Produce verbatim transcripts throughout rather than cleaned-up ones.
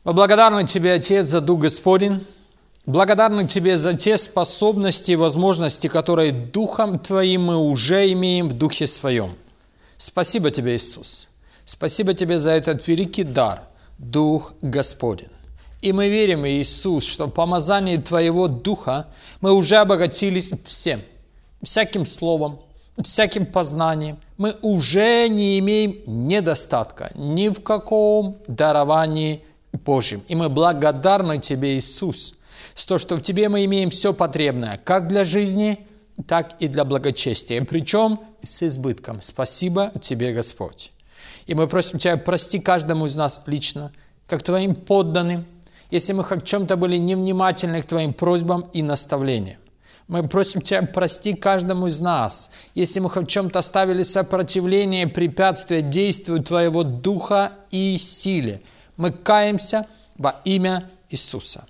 Мы благодарны Тебе, Отец, за Дух Господень. Благодарны Тебе за те способности и возможности, которые Духом Твоим мы уже имеем в Духе Своем. Спасибо Тебе, Иисус. Спасибо Тебе за этот великий дар, Дух Господень. И мы верим, Иисус, что в помазании Твоего Духа мы уже обогатились всем, всяким словом, всяким познанием. Мы уже не имеем недостатка ни в каком даровании Божьем. И мы благодарны Тебе, Иисус, за то, что в Тебе мы имеем все потребное, как для жизни, так и для благочестия. Причем с избытком. Спасибо Тебе, Господь. И мы просим Тебя, прости каждому из нас лично, как Твоим подданным, если мы хоть в чем-то были невнимательны к Твоим просьбам и наставлениям. Мы просим Тебя, прости каждому из нас, если мы хоть в чем-то ставили сопротивление, препятствия действию Твоего Духа и силе. Мы каемся во имя Иисуса.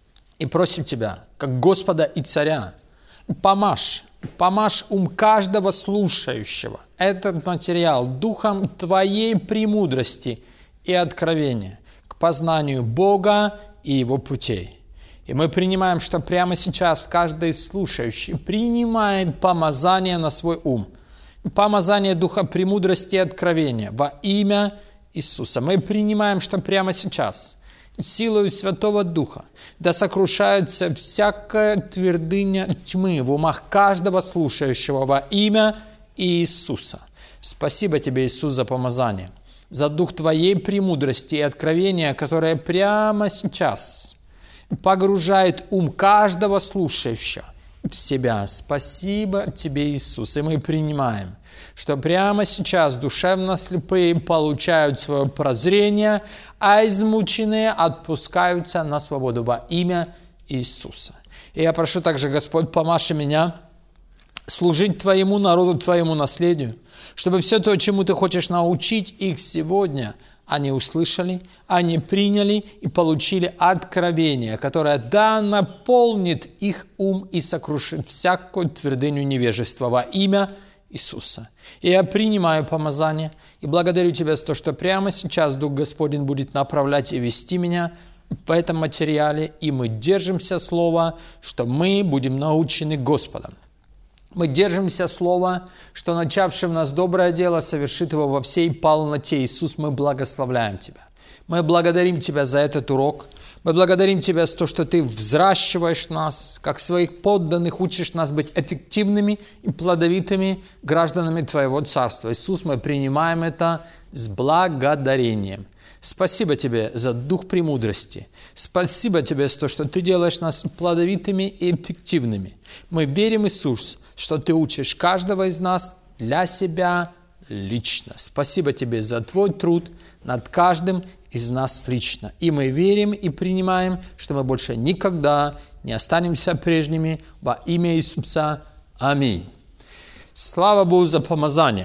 И просим Тебя, как Господа и Царя, помажь, помажь ум каждого слушающего этот материал духом Твоей премудрости и откровения к познанию Бога и Его путей. И мы принимаем, что прямо сейчас каждый слушающий принимает помазание на свой ум, помазание духа премудрости и откровения во имя Иисуса. Мы принимаем, что прямо сейчас силою Святого Духа да сокрушается всякая твердыня тьмы в умах каждого слушающего во имя Иисуса. Спасибо Тебе, Иисус, за помазание, за дух Твоей премудрости и откровения, которое прямо сейчас погружает ум каждого слушающего в себя. Спасибо Тебе, Иисус. И мы принимаем, что прямо сейчас душевно слепые получают свое прозрение, а измученные отпускаются на свободу во имя Иисуса. И я прошу также, Господь, помажь меня служить Твоему народу, Твоему наследию, чтобы все то, чему Ты хочешь научить их сегодня, они услышали, они приняли и получили откровение, которое да наполнит их ум и сокрушит всякую твердыню невежества во имя Иисуса. И я принимаю помазание и благодарю Тебя за то, что прямо сейчас Дух Господень будет направлять и вести меня в этом материале, и мы держимся слова, что мы будем научены Господом. Мы держимся слова, что начавший в нас доброе дело совершит его во всей полноте. Иисус, мы благословляем Тебя. Мы благодарим Тебя за этот урок. Мы благодарим Тебя за то, что Ты взращиваешь нас, как своих подданных, учишь нас быть эффективными и плодовитыми гражданами Твоего Царства. Иисус, мы принимаем это с благодарением. Спасибо Тебе за дух премудрости. Спасибо Тебе за то, что Ты делаешь нас плодовитыми и эффективными. Мы верим, Иисус, что Ты учишь каждого из нас для себя лично. Спасибо Тебе за Твой труд над каждым из нас лично. И мы верим и принимаем, что мы больше никогда не останемся прежними во имя Иисуса. Аминь. Слава Богу за помазание.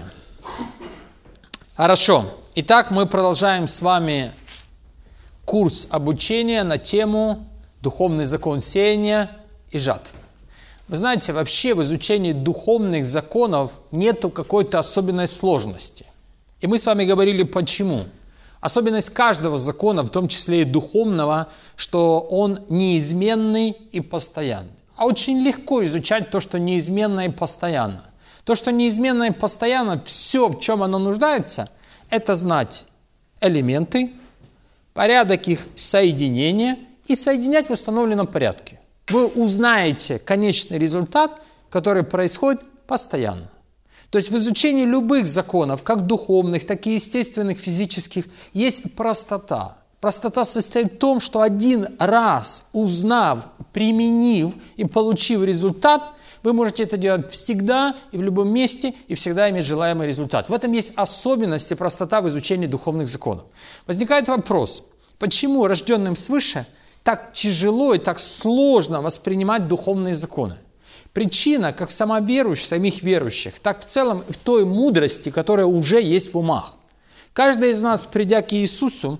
Хорошо. Итак, мы продолжаем с вами курс обучения на тему «Духовный закон сеяния и жатвы». Вы знаете, вообще в изучении духовных законов нету какой-то особенной сложности. И мы с вами говорили, почему. Особенность каждого закона, в том числе и духовного, что он неизменный и постоянный. А очень легко изучать то, что неизменно и постоянно. То, что неизменно и постоянно, все, в чем оно нуждается, это знать элементы, порядок их соединения и соединять в установленном порядке. Вы узнаете конечный результат, который происходит постоянно. То есть в изучении любых законов, как духовных, так и естественных, физических, есть простота. Простота состоит в том, что один раз узнав, применив и получив результат, вы можете это делать всегда и в любом месте, и всегда иметь желаемый результат. В этом есть особенность и простота в изучении духовных законов. Возникает вопрос, почему рожденным свыше так тяжело и так сложно воспринимать духовные законы? Причина, как в самоверующих, самих верующих, так в целом в той мудрости, которая уже есть в умах. Каждый из нас, придя к Иисусу,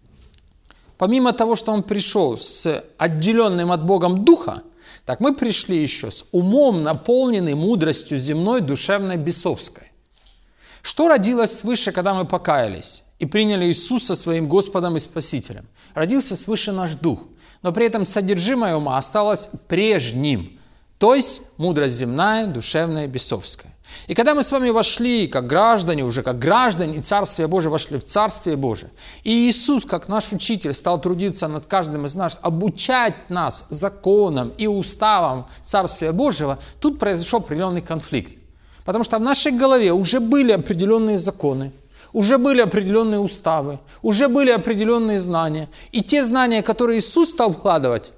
помимо того, что Он пришел с отделенным от Богом Духа, так мы пришли еще с умом, наполненным мудростью земной, душевной, бесовской. Что родилось свыше, когда мы покаялись? и приняли Иисуса своим Господом и Спасителем. Родился свыше наш дух, но при этом содержимое ума осталось прежним, то есть мудрость земная, душевная, бесовская. И когда мы с вами вошли, как граждане, уже как граждане Царствия Божия, вошли в Царствие Божие, и Иисус, как наш учитель, стал трудиться над каждым из нас, обучать нас законам и уставам Царствия Божьего, тут произошел определенный конфликт. Потому что в нашей голове уже были определенные законы, уже были определенные уставы, уже были определенные знания. И те знания, которые Иисус стал вкладывать,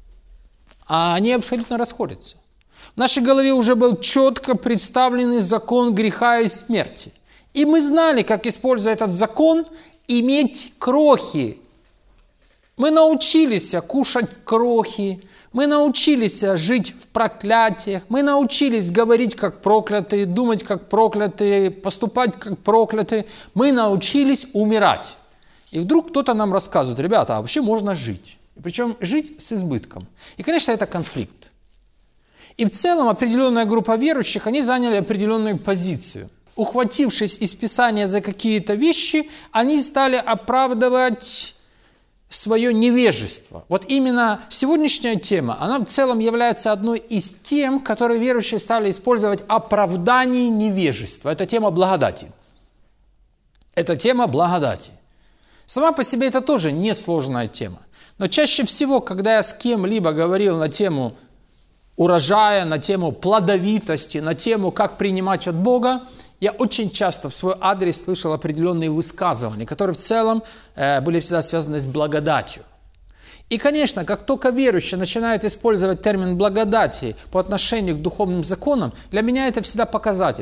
они абсолютно расходятся. В нашей голове уже был четко представленный закон греха и смерти. И мы знали, как, используя этот закон, иметь крохи. Мы научились кушать крохи, мы научились жить в проклятиях, мы научились говорить как проклятые, думать как проклятые, поступать как проклятые. Мы научились умирать. И вдруг кто-то нам рассказывает: ребята, а вообще можно жить. Причем жить с избытком. И, конечно, это конфликт. И в целом определенная группа верующих, они заняли определенную позицию. Ухватившись из Писания за какие-то вещи, они стали оправдывать свое невежество. Вот именно сегодняшняя тема, она в целом является одной из тем, которые верующие стали использовать оправдание невежества. Это тема благодати. Это тема благодати. Сама по себе это тоже несложная тема. Но чаще всего, когда я с кем-либо говорил на тему урожая, на тему плодовитости, на тему, как принимать от Бога, я очень часто в свой адрес слышал определенные высказывания, которые в целом э, были всегда связаны с благодатью. И, конечно, как только верующие начинают использовать термин благодати по отношению к духовным законам, для меня это всегда показатель.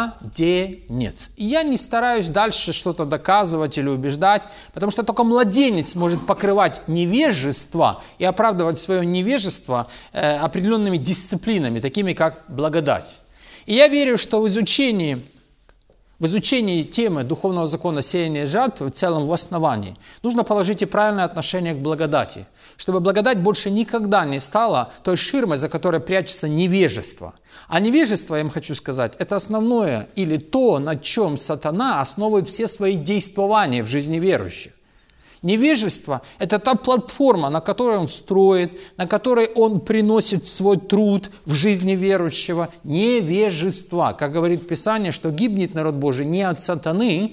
Младенец. И я не стараюсь дальше что-то доказывать или убеждать, потому что только младенец может покрывать невежество и оправдывать свое невежество э, определенными дисциплинами, такими как благодать. И я верю, что в изучении В изучении темы духовного закона сеяния и жатвы, в целом в основании, нужно положить и правильное отношение к благодати, чтобы благодать больше никогда не стала той ширмой, за которой прячется невежество. А невежество, я вам хочу сказать, это основное или то, на чем сатана основывает все свои действования в жизни верующих. Невежество – это та платформа, на которой он строит, на которой он приносит свой труд в жизни верующего. Невежество, как говорит Писание, что гибнет народ Божий не от сатаны,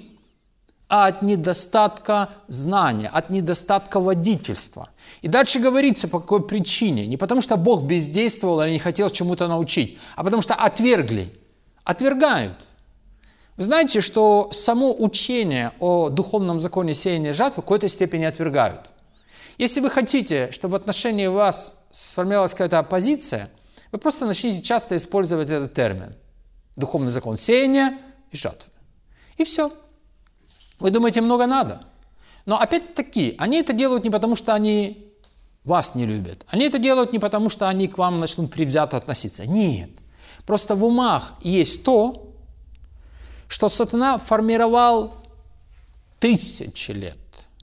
а от недостатка знания, от недостатка водительства. И дальше говорится, по какой причине. Не потому, что Бог бездействовал или не хотел чему-то научить, а потому что отвергли, отвергают. Вы знаете, что само учение о духовном законе сеяния и жатвы в какой-то степени отвергают. Если вы хотите, чтобы в отношении вас сформировалась какая-то позиция, вы просто начните часто использовать этот термин. Духовный закон сеяния и жатвы. И все. Вы думаете, много надо? Но опять-таки, они это делают не потому, что они вас не любят. Они это делают не потому, что они к вам начнут предвзято относиться. Нет. Просто в умах есть то, что сатана формировал тысячи лет.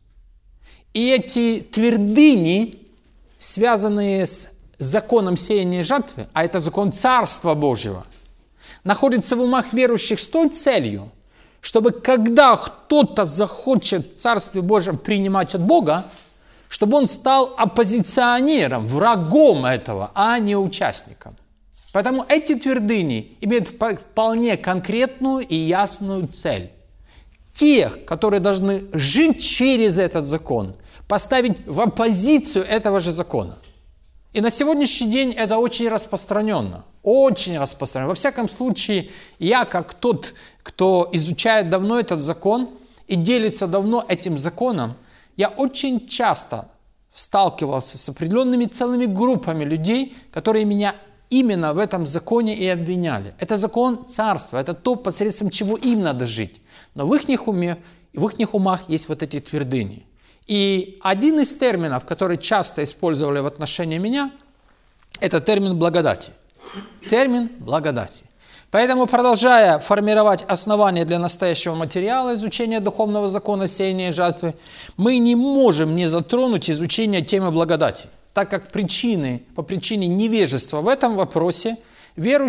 И эти твердыни, связанные с законом сеяния и жатвы, а это закон Царства Божьего, находятся в умах верующих с той целью, чтобы когда кто-то захочет в Царстве Божьем принимать от Бога, чтобы он стал оппозиционером, врагом этого, а не участником. Поэтому эти твердыни имеют вполне конкретную и ясную цель. Тех, которые должны жить через этот закон, поставить в оппозицию этого же закона. И на сегодняшний день это очень распространенно. Очень распространенно. Во всяком случае, я, как тот, кто изучает давно этот закон и делится давно этим законом, я очень часто сталкивался с определенными целыми группами людей, которые меня именно в этом законе и обвиняли. Это закон царства, это то, посредством чего им надо жить. Но в их уме, в их умах есть вот эти твердыни. И один из терминов, который часто использовали в отношении меня, это термин благодати. Термин благодати. Поэтому, продолжая формировать основания для настоящего материала изучения духовного закона сеяния и жатвы, мы не можем не затронуть изучение темы благодати, так как причины, по причине невежества в этом вопросе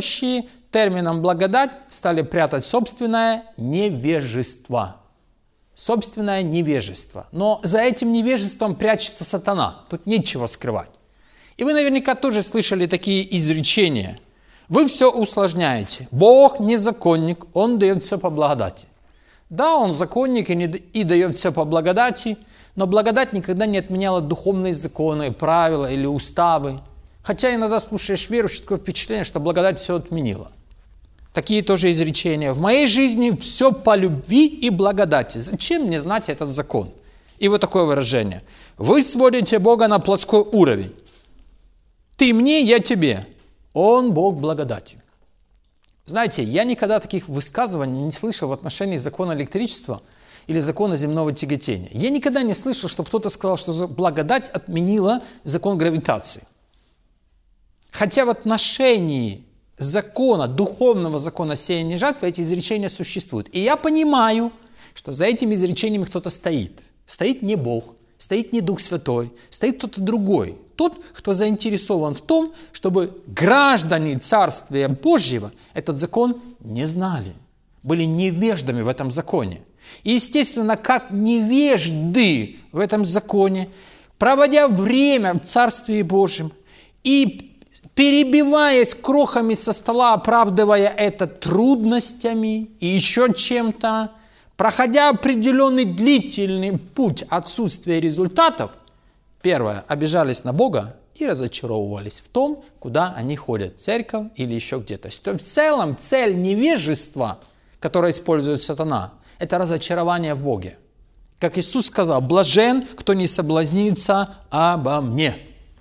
верующие термином благодать стали прятать собственное невежество. собственное невежество. Но за этим невежеством прячется сатана. Тут нечего скрывать. И вы наверняка тоже слышали такие изречения. Вы все усложняете. Бог не законник, Он дает все по благодати. Да, Он законник и, не, и дает все по благодати, но благодать никогда не отменяла духовные законы, правила или уставы. Хотя иногда слушаешь верующих, такое впечатление, что благодать все отменила. Такие тоже изречения. В моей жизни все по любви и благодати. Зачем мне знать этот закон? И вот такое выражение. Вы сводите Бога на плоской уровень. Ты мне, я тебе. Он Бог благодати. Знаете, я никогда таких высказываний не слышал в отношении закона электричества или закона земного тяготения. Я никогда не слышал, чтобы кто-то сказал, что благодать отменила закон гравитации. Хотя в отношении закона, духовного закона сеяния и жатвы эти изречения существуют. И я понимаю, что за этими изречениями кто-то стоит. Стоит не Бог, стоит не Дух Святой, стоит кто-то другой. Тот, кто заинтересован в том, чтобы граждане Царствия Божьего этот закон не знали, были невеждами в этом законе. И, естественно, как невежды в этом законе, проводя время в Царстве Божьем и перебиваясь крохами со стола, оправдывая это трудностями и еще чем-то, проходя определенный длительный путь отсутствия результатов, первое, обижались на Бога и разочаровывались в том, куда они ходят, в церковь или еще где-то. То есть в целом цель невежества, которое использует сатана, это разочарование в Боге. Как Иисус сказал, блажен, кто не соблазнится обо мне.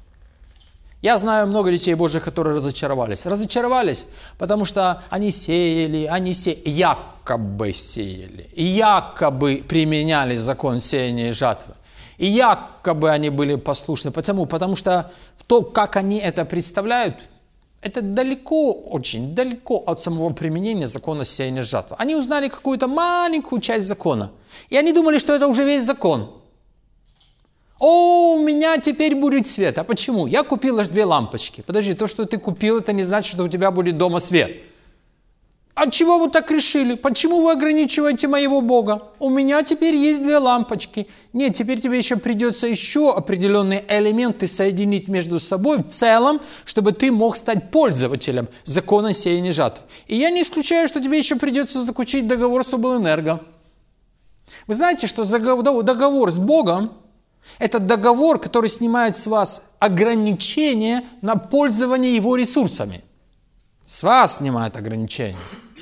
Я знаю много детей Божьих, которые разочаровались. Разочаровались, потому что они сеяли, они се... якобы сеяли, якобы применяли закон сеяния и жатвы. И якобы они были послушны. Почему? Потому что в то, как они это представляют, это далеко, очень далеко от самого применения закона сеяния и жатвы. Они узнали какую-то маленькую часть закона. И они думали, что это уже весь закон. О, у меня теперь будет свет. А почему? Я купил аж две лампочки. Подожди, то, что ты купил, это не значит, что у тебя будет дома свет. От чего вы так решили? Почему вы ограничиваете моего Бога? У меня теперь есть две лампочки. Нет, теперь тебе еще придется еще определенные элементы соединить между собой в целом, чтобы ты мог стать пользователем закона сеяния и жатвы. И я не исключаю, что тебе еще придется заключить договор с облэнерго. Вы знаете, что договор с Богом – это договор, который снимает с вас ограничения на пользование его ресурсами. С вас снимает ограничения.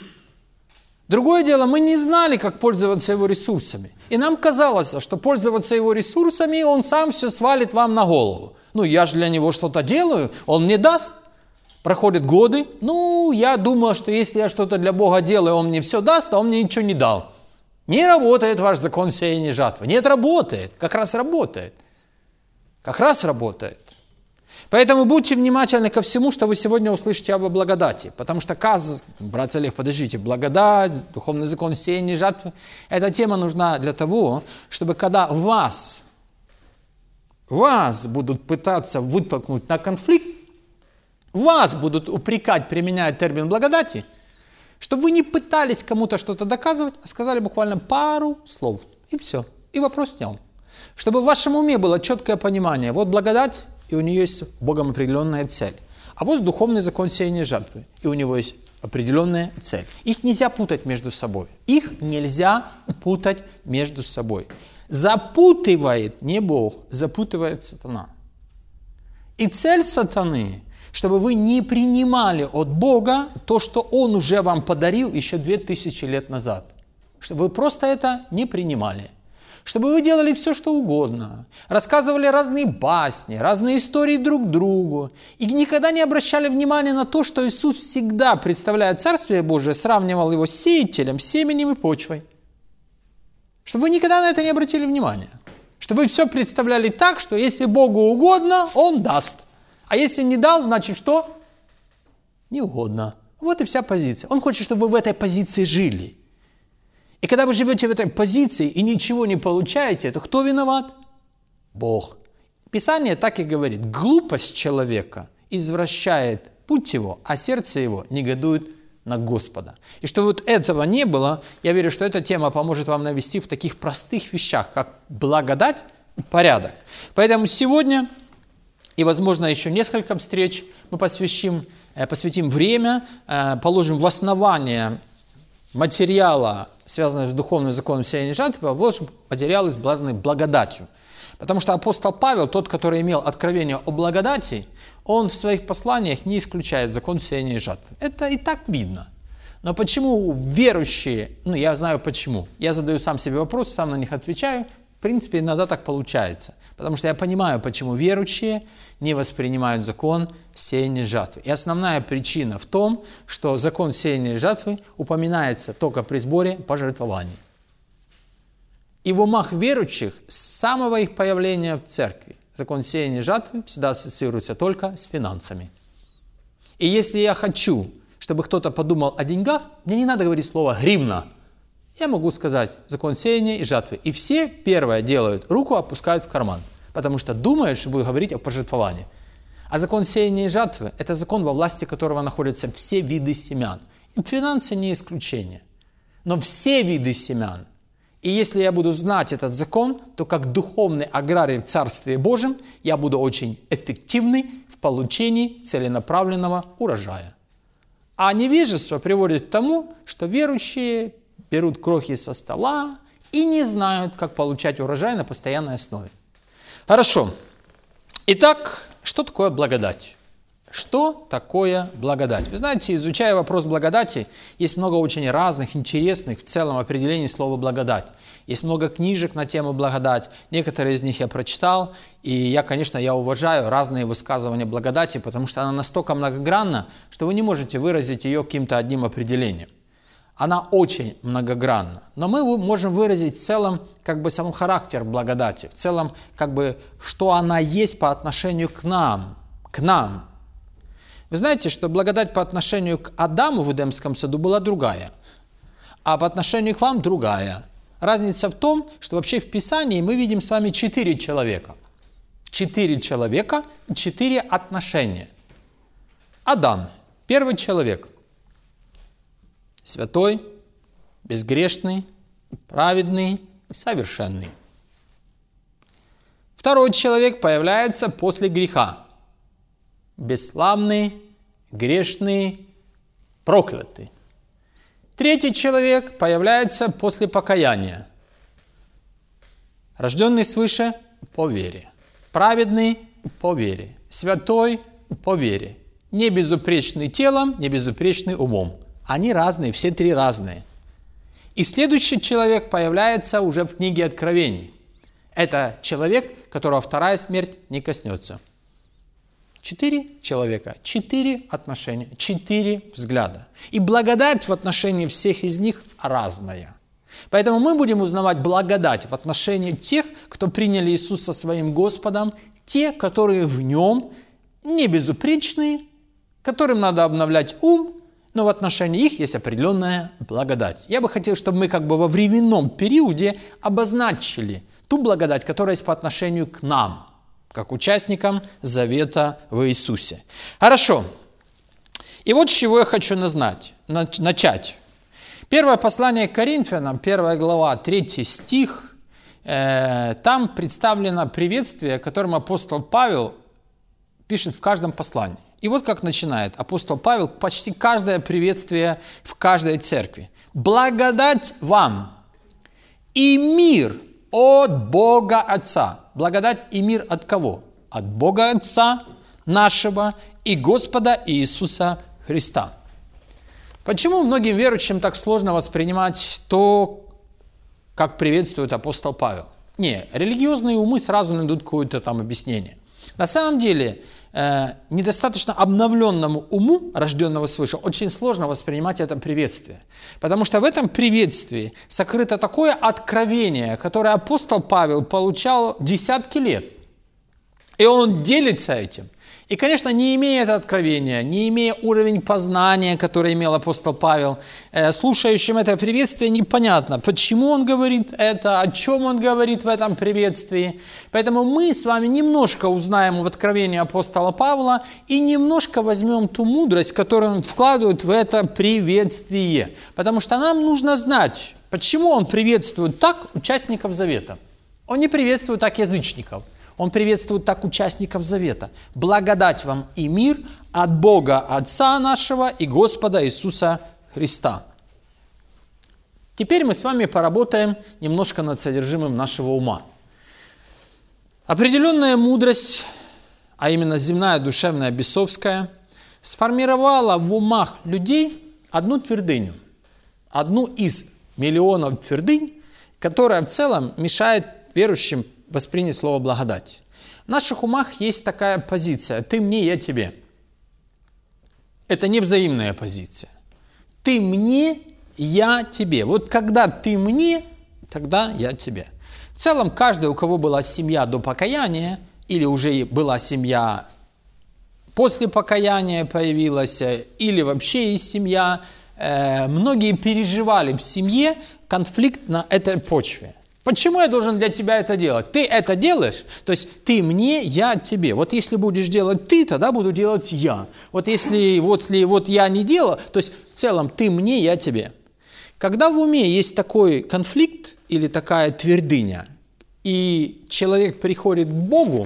Другое дело, мы не знали, как пользоваться его ресурсами. И нам казалось, что пользоваться его ресурсами, он сам все свалит вам на голову. Ну, я же для него что-то делаю, он мне даст. Проходят годы, ну, я думал, что если я что-то для Бога делаю, он мне все даст, а он мне ничего не дал. Не работает ваш закон сеяния и жатвы. Нет, работает. Как раз работает. Как раз работает. Поэтому будьте внимательны ко всему, что вы сегодня услышите об благодати. Потому что, каз, брат Олег, подождите, благодать, духовный закон сеяния и жатвы, эта тема нужна для того, чтобы когда вас, вас будут пытаться вытолкнуть на конфликт, вас будут упрекать, применяя термин благодати, чтобы вы не пытались кому-то что-то доказывать, а сказали буквально пару слов, и все, и вопрос снял. Чтобы в вашем уме было четкое понимание, вот благодать, и у нее есть Богом определенная цель. А вот духовный закон сеяния и жатвы, и у него есть определенная цель. Их нельзя путать между собой. Их нельзя путать между собой. Запутывает не Бог, запутывает сатана. И цель сатаны, чтобы вы не принимали от Бога то, что Он уже вам подарил еще две тысячи лет назад. Чтобы вы просто это не принимали. Чтобы вы делали все, что угодно, рассказывали разные басни, разные истории друг другу, и никогда не обращали внимания на то, что Иисус всегда, представляя Царствие Божие, сравнивал его с сеятелем, семенем и почвой. Чтобы вы никогда на это не обратили внимания. Чтобы вы все представляли так, что если Богу угодно, Он даст. А если не дал, значит что? Не угодно. Вот и вся позиция. Он хочет, чтобы вы в этой позиции жили. И когда вы живете в этой позиции и ничего не получаете, то кто виноват? Бог. Писание так и говорит. Глупость человека извращает путь его, а сердце его негодует на Господа. И что вот этого не было, я верю, что эта тема поможет вам навести в таких простых вещах, как благодать и порядок. Поэтому сегодня, и, возможно, еще несколько встреч, мы посвятим, посвятим время, положим в основание материала, связанного с духовным законом сеяния и жатвы, положим материалы, связанные благодатью. Потому что апостол Павел, тот, который имел откровение о благодати, он в своих посланиях не исключает закон сеяния и жатвы. Это и так видно. Но почему верующие, ну я знаю почему, я задаю сам себе вопрос, сам на них отвечаю, в принципе иногда так получается. Потому что я понимаю, почему верующие не воспринимают закон сеяния и жатвы. И основная причина в том, что закон сеяния и жатвы упоминается только при сборе пожертвований. И в умах верующих с самого их появления в церкви закон сеяния и жатвы всегда ассоциируется только с финансами. И если я хочу, чтобы кто-то подумал о деньгах, мне не надо говорить слово «гривна». Я могу сказать закон сеяния и жатвы. И все первое делают, руку опускают в карман, потому что думают, что будут говорить о пожертвовании. А закон сеяния и жатвы – это закон, во власти которого находятся все виды семян. И финансы не исключение. Но все виды семян. И если я буду знать этот закон, то как духовный аграрий в Царстве Божьем я буду очень эффективный в получении целенаправленного урожая. А невежество приводит к тому, что верующие берут крохи со стола и не знают, как получать урожай на постоянной основе. Хорошо. Итак, что такое благодать? Что такое благодать? Вы знаете, изучая вопрос благодати, есть много очень разных, интересных в целом определений слова благодать. Есть много книжек на тему благодать, некоторые из них я прочитал, и я, конечно, я уважаю разные высказывания благодати, потому что она настолько многогранна, что вы не можете выразить ее каким-то одним определением. Она очень многогранна, но мы можем выразить в целом как бы сам характер благодати, в целом как бы что она есть по отношению к нам, к нам. Вы знаете, что благодать по отношению к Адаму в Эдемском саду была другая, а по отношению к вам другая. Разница в том, что вообще в Писании мы видим с вами четыре человека. Четыре человека, четыре отношения. Адам, первый человек. Святой, безгрешный, праведный, совершенный. Второй человек появляется после греха. Бесславный, грешный, проклятый. Третий человек появляется после покаяния. Рожденный свыше по вере. Праведный по вере. Святой по вере. Не безупречный телом, не безупречный умом. Они разные, все три разные. И следующий человек появляется уже в книге Откровений. Это человек, которого вторая смерть не коснется. Четыре человека, четыре отношения, четыре взгляда. И благодать в отношении всех из них разная. Поэтому мы будем узнавать благодать в отношении тех, кто приняли Иисуса своим Господом, те, которые в Нем не безупречные, которым надо обновлять ум, но в отношении их есть определенная благодать. Я бы хотел, чтобы мы как бы во временном периоде обозначили ту благодать, которая есть по отношению к нам, как участникам завета в Иисусе. Хорошо. И вот с чего я хочу назнать, начать. Первое послание к Коринфянам, первая глава, третий стих, э, там представлено приветствие, которым апостол Павел пишет в каждом послании. И вот как начинает апостол Павел почти каждое приветствие в каждой церкви. «Благодать вам и мир от Бога Отца». Благодать и мир от кого? От Бога Отца нашего и Господа Иисуса Христа. Почему многим верующим так сложно воспринимать то, как приветствует апостол Павел? Не, религиозные умы сразу найдут какое-то там объяснение. На самом деле, э, недостаточно обновленному уму, рожденного свыше, очень сложно воспринимать это приветствие. Потому что в этом приветствии сокрыто такое откровение, которое апостол Павел получал десятки лет. И он делится этим. И, конечно, не имея это откровения, не имея уровень познания, который имел апостол Павел, э, слушающим это приветствие непонятно, почему он говорит это, о чем он говорит в этом приветствии. Поэтому мы с вами немножко узнаем об откровении апостола Павла и немножко возьмем ту мудрость, которую он вкладывает в это приветствие. Потому что нам нужно знать, почему он приветствует так участников завета. Он не приветствует так язычников. Он приветствует так участников завета. Благодать вам и мир от Бога Отца нашего и Господа Иисуса Христа. Теперь мы с вами поработаем немножко над содержимым нашего ума. Определенная мудрость, а именно земная, душевная, бесовская, сформировала в умах людей одну твердыню. Одну из миллионов твердынь, которая в целом мешает верующим воспринять слово благодать. В наших умах есть такая позиция: ты мне, я тебе. Это не взаимная позиция. Ты мне, я тебе. Вот когда ты мне, тогда я тебе. В целом, каждый, у кого была семья до покаяния, или уже была семья после покаяния появилась, или вообще есть семья, э, многие переживали в семье конфликт на этой почве. Почему я должен для тебя это делать? Ты это делаешь, то есть ты мне, я тебе. Вот если будешь делать ты, тогда буду делать я. Вот если вот, если вот я не делал, то есть в целом ты мне, я тебе. Когда в уме есть такой конфликт или такая твердыня, и человек приходит к Богу,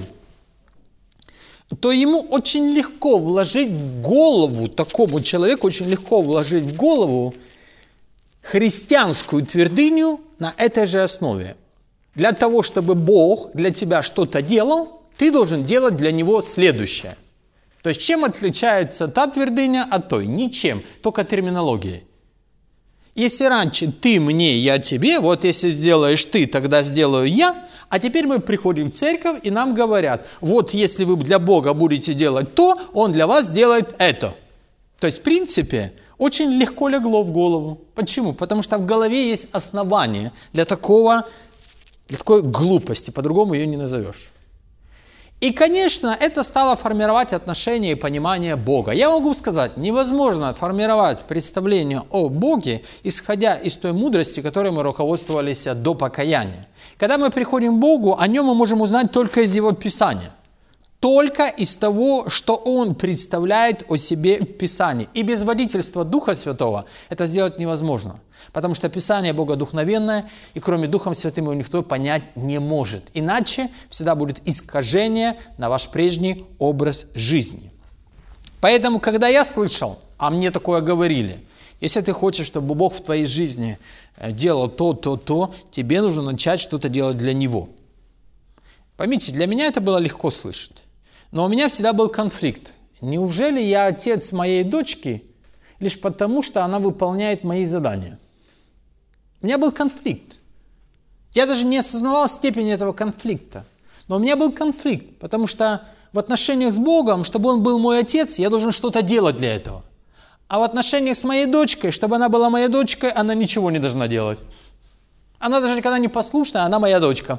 то ему очень легко вложить в голову, такому человеку очень легко вложить в голову христианскую твердыню на этой же основе. Для того, чтобы Бог для тебя что-то делал, ты должен делать для Него следующее. То есть, чем отличается та твердыня от той? Ничем, только терминологией. Если раньше ты мне, я тебе, вот если сделаешь ты, тогда сделаю я, а теперь мы приходим в церковь, и нам говорят, вот если вы для Бога будете делать то, Он для вас делает это. То есть, в принципе, очень легко легло в голову. Почему? Потому что в голове есть основание для такого, для такой глупости, по-другому ее не назовешь. И, конечно, это стало формировать отношение и понимание Бога. Я могу сказать, невозможно формировать представление о Боге, исходя из той мудрости, которой мы руководствовались до покаяния. Когда мы приходим к Богу, о нем мы можем узнать только из Его Писания. Только из того, что Он представляет о себе в Писании. И без водительства Духа Святого это сделать невозможно. Потому что Писание богодухновенное, и кроме Духом Святым его никто понять не может. Иначе всегда будет искажение на ваш прежний образ жизни. Поэтому, когда я слышал, а мне такое говорили, если ты хочешь, чтобы Бог в твоей жизни делал то, то, то, тебе нужно начать что-то делать для Него. Поймите, для меня это было легко слышать. Но у меня всегда был конфликт. Неужели я отец моей дочки лишь потому, что она выполняет мои задания? У меня был конфликт. Я даже не осознавал степень этого конфликта. Но у меня был конфликт, потому что в отношениях с Богом, чтобы Он был мой отец, я должен что-то делать для этого. А в отношениях с моей дочкой, чтобы она была моей дочкой, она ничего не должна делать. Она даже когда не послушная, она моя дочка.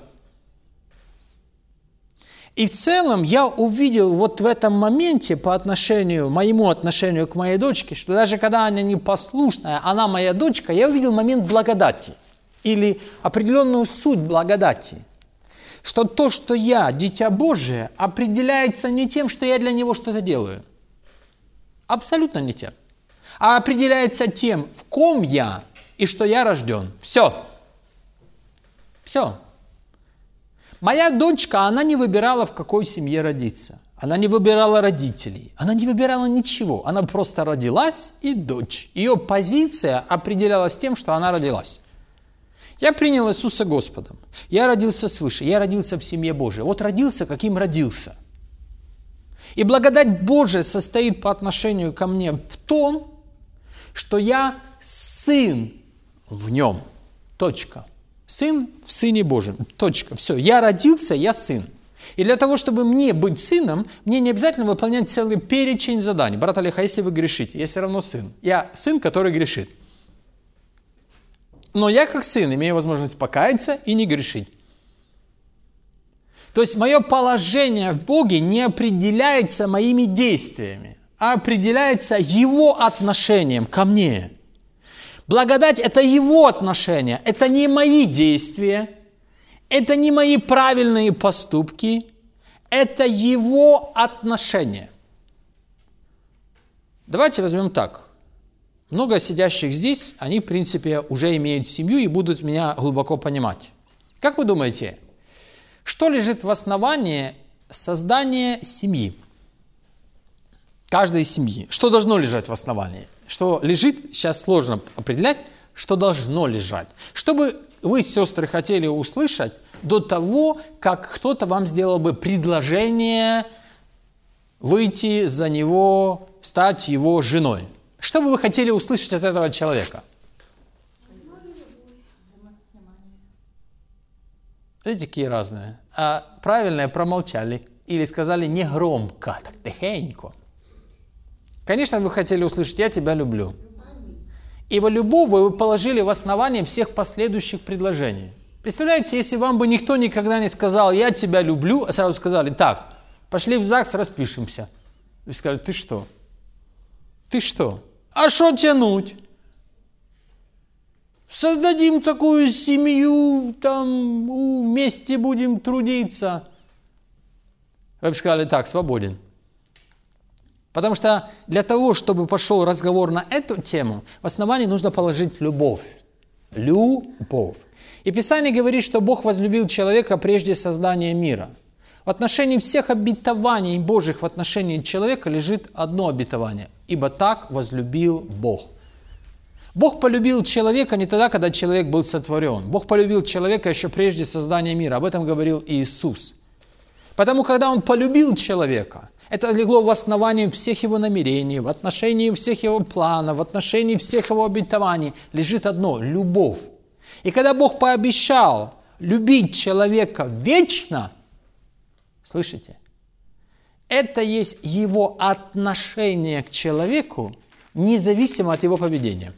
И в целом я увидел вот в этом моменте по отношению, моему отношению к моей дочке, что даже когда она непослушная, она моя дочка, я увидел момент благодати или определенную суть благодати. Что то, что я, дитя Божие, определяется не тем, что я для него что-то делаю. Абсолютно не тем. А определяется тем, в ком я и что я рожден. Все. Все. Моя дочка, она не выбирала, в какой семье родиться. Она не выбирала родителей. Она не выбирала ничего. Она просто родилась и дочь. Ее позиция определялась тем, что она родилась. Я принял Иисуса Господом. Я родился свыше. Я родился в семье Божией. Вот родился, каким родился. И благодать Божия состоит по отношению ко мне в том, что я сын в нем. Точка. Сын в Сыне Божьем. Точка. Все. Я родился, я сын. И для того, чтобы мне быть сыном, мне не обязательно выполнять целый перечень заданий. Брат Олег, а если вы грешите? Я все равно сын. Я сын, который грешит. Но я как сын имею возможность покаяться и не грешить. То есть мое положение в Боге не определяется моими действиями, а определяется Его отношением ко мне. Благодать – это Его отношения, это не мои действия, это не мои правильные поступки, это Его отношения. Давайте возьмем так. Много сидящих здесь, они, в принципе, уже имеют семью и будут меня глубоко понимать. Как вы думаете, что лежит в основании создания семьи? Каждой семьи. Что должно лежать в основании? Что лежит, сейчас сложно определять, что должно лежать. Что бы вы, сестры, хотели услышать до того, как кто-то вам сделал бы предложение выйти за него, стать его женой? Что бы вы хотели услышать от этого человека? Видите, какие разные. А правильное промолчали или сказали негромко, так тихенько. Конечно, вы хотели услышать «я тебя люблю». Ибо любовь вы положили в основание всех последующих предложений. Представляете, если вам бы никто никогда не сказал «я тебя люблю», а сразу сказали «так, пошли в ЗАГС, распишемся». Вы сказали «ты что? Ты что? А что тянуть? Создадим такую семью, там вместе будем трудиться». Вы бы сказали «так, свободен». Потому что для того, чтобы пошел разговор на эту тему, в основании нужно положить любовь. Любовь. И Писание говорит, что Бог возлюбил человека прежде создания мира. В отношении всех обетований Божьих в отношении человека лежит одно обетование. Ибо так возлюбил Бог. Бог полюбил человека не тогда, когда человек был сотворен. Бог полюбил человека еще прежде создания мира. Об этом говорил Иисус. Потому, когда Он полюбил человека, это легло в основании всех его намерений, в отношении всех его планов, в отношении всех его обетований. Лежит одно – любовь. И когда Бог пообещал любить человека вечно, слышите, это есть его отношение к человеку, независимо от его поведения.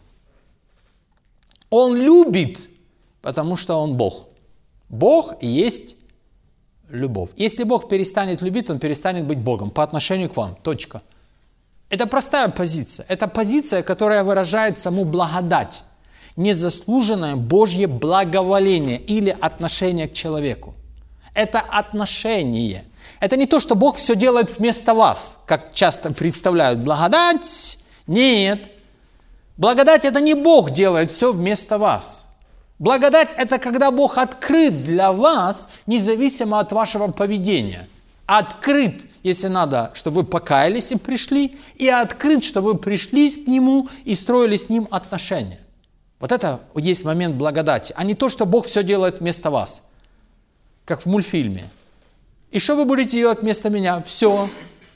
Он любит, потому что Он Бог. Бог и есть любовь. Если Бог перестанет любить, Он перестанет быть Богом по отношению к вам. Точка. Это простая позиция. Это позиция, которая выражает саму благодать. Незаслуженное Божье благоволение или отношение к человеку. Это отношение. Это не то, что Бог все делает вместо вас, как часто представляют. Благодать? Нет. Благодать – это не Бог делает все вместо вас. Благодать – это когда Бог открыт для вас, независимо от вашего поведения. Открыт, если надо, чтобы вы покаялись и пришли, и открыт, чтобы вы пришли к Нему и строили с Ним отношения. Вот это есть момент благодати, а не то, что Бог все делает вместо вас, как в мультфильме. И что вы будете делать вместо меня? Все.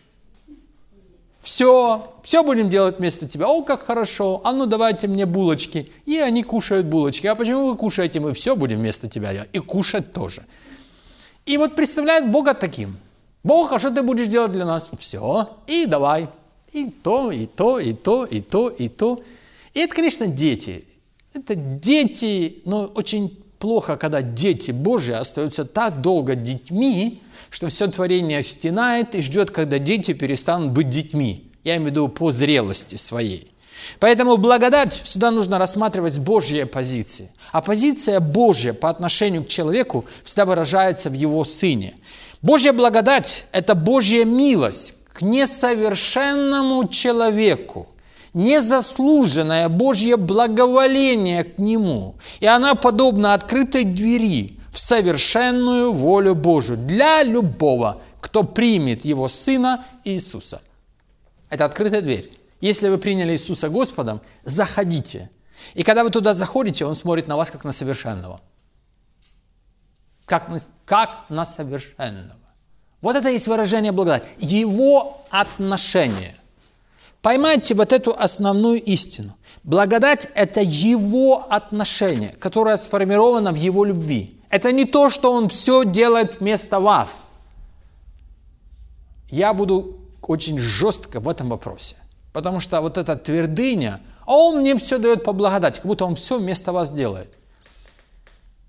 Все, все будем делать вместо тебя. О, как хорошо. А ну давайте мне булочки. И они кушают булочки. А почему вы кушаете? Мы все будем вместо тебя делать. И кушать тоже. И вот представляют Бога таким. Бог, а что ты будешь делать для нас? Все. И давай. И то, и то, и то, и то, и то. И это, конечно, дети. Это дети, но очень плохо, когда дети Божьи остаются так долго детьми, что все творение стенает и ждет, когда дети перестанут быть детьми. Я имею в виду по зрелости своей. Поэтому благодать всегда нужно рассматривать с Божьей позиции. А позиция Божья по отношению к человеку всегда выражается в Его Сыне. Божья благодать – это Божья милость к несовершенному человеку. Незаслуженное Божье благоволение к Нему. И она подобна открытой двери в совершенную волю Божию для любого, кто примет Его Сына Иисуса. Это открытая дверь. Если вы приняли Иисуса Господом, заходите. И когда вы туда заходите, Он смотрит на вас, как на совершенного. Как на, как на совершенного. Вот это и есть выражение благодати. Его отношение. Поймайте вот эту основную истину. Благодать – это Его отношение, которое сформировано в Его любви. Это не то, что Он все делает вместо вас. Я буду очень жестко в этом вопросе. Потому что вот эта твердыня, а Он мне все дает по благодати, как будто Он все вместо вас делает.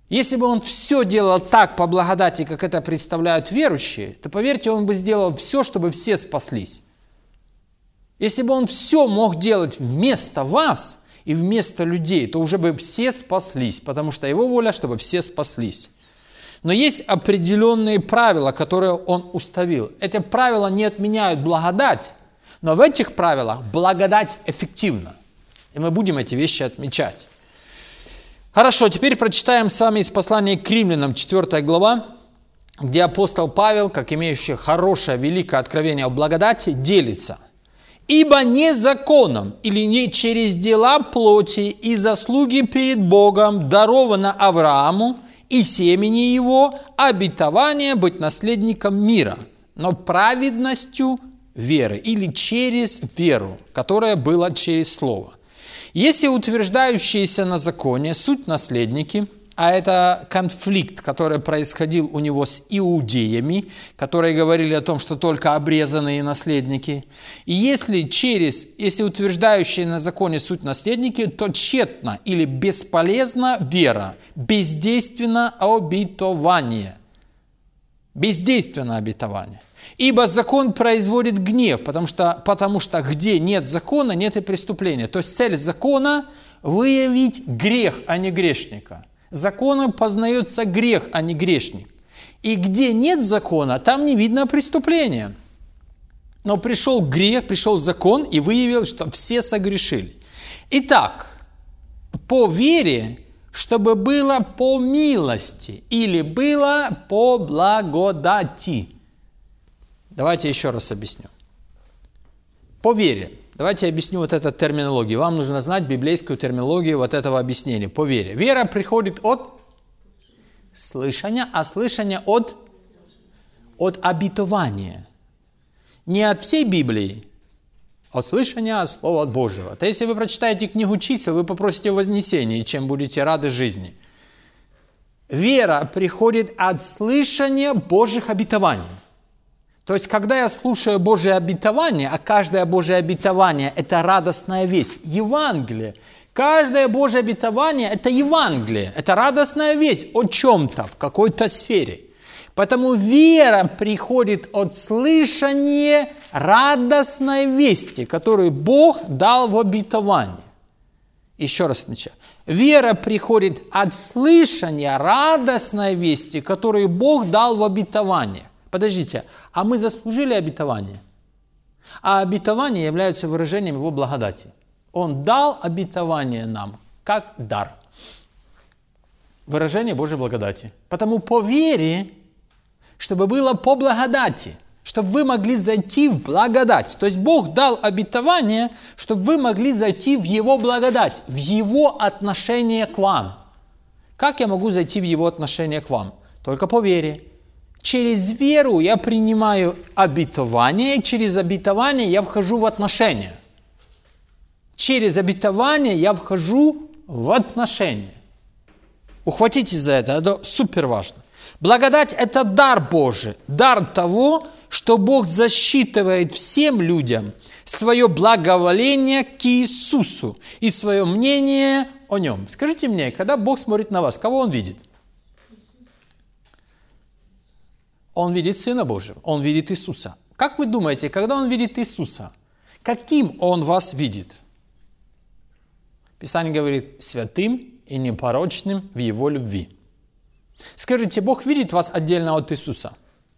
Если бы он все делал так по благодати, как это представляют верующие, то, поверьте, он бы сделал все, чтобы все спаслись. Если бы он все мог делать вместо вас и вместо людей, то уже бы все спаслись, потому что его воля, чтобы все спаслись. Но есть определенные правила, которые он установил. Эти правила не отменяют благодать, но в этих правилах благодать эффективна. И мы будем эти вещи отмечать. Хорошо, теперь прочитаем с вами из послания к Римлянам, четвёртая глава, где апостол Павел, как имеющий хорошее, великое откровение о благодати, делится. «Ибо не законом или не через дела плоти и заслуги перед Богом даровано Аврааму и семени его обетование быть наследником мира, но праведностью веры или через веру, которая была через слово. Если утверждающиеся на законе суть наследники, а это конфликт, который происходил у него с иудеями, которые говорили о том, что только обрезанные наследники, и если через, если утверждающие на законе суть наследники, то тщетно или бесполезна вера, бездейственно обетование. Бездейственно обетование. Ибо закон производит гнев, потому что, потому что где нет закона, нет и преступления. То есть цель закона – выявить грех, а не грешника. Законом познается грех, а не грешник. И где нет закона, там не видно преступления. Но пришел грех, пришел закон и выявил, что все согрешили. Итак, по вере, чтобы было по милости или было по благодати. Давайте еще раз объясню. По вере. Давайте я объясню вот эту терминологию. Вам нужно знать библейскую терминологию вот этого объяснения. По вере. Вера приходит от слышания, а слышание от, от обетования. Не от всей Библии, а от слышания от Слова Божьего. То если вы прочитаете книгу чисел, вы попросите вознесения, чем будете рады жизни. Вера приходит от слышания Божьих обетований. То есть, когда я слушаю Божие обетование, а каждое Божие обетование – это радостная весть, Евангелие. Каждое Божие обетование – это Евангелие, это радостная весть о чем-то, в какой-то сфере. Поэтому вера приходит от слышания радостной вести, которую Бог дал в обетовании. Еще раз отмечаю. Вера приходит от слышания радостной вести, которую Бог дал в обетовании. Подождите, а мы заслужили обетование? А обетование является выражением Его благодати. Он дал обетование нам как дар. Выражение Божьей благодати. Потому по вере, чтобы было по благодати, чтобы вы могли зайти в благодать. То есть Бог дал обетование, чтобы вы могли зайти в Его благодать, в Его отношение к вам. Как я могу зайти в Его отношение к вам? Только по вере. Через веру я принимаю обетование, и через обетование я вхожу в отношения. Через обетование я вхожу в отношения. Ухватитесь за это, это супер важно. Благодать – это дар Божий, дар того, что Бог засчитывает всем людям свое благоволение к Иисусу и свое мнение о Нем. Скажите мне, когда Бог смотрит на вас, кого Он видит? Он видит Сына Божьего, Он видит Иисуса. Как вы думаете, когда Он видит Иисуса, каким Он вас видит? Писание говорит, святым и непорочным в Его любви. Скажите, Бог видит вас отдельно от Иисуса?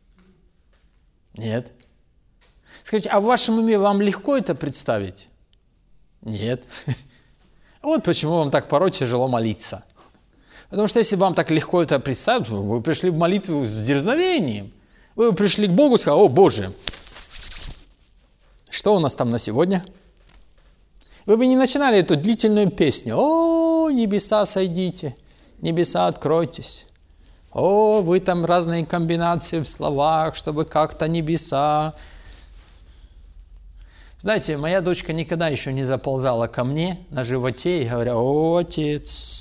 Нет. Скажите, а в вашем уме вам легко это представить? Нет. Вот почему вам так порой тяжело молиться. Потому что если вам так легко это представить, вы пришли в молитву с дерзновением. Вы пришли к Богу и сказали, о Боже, что у нас там на сегодня? Вы бы не начинали эту длительную песню. О, небеса сойдите, небеса откройтесь. О, вы там разные комбинации в словах, чтобы как-то небеса. Знаете, моя дочка никогда еще не заползала ко мне на животе и говоря, о, отец.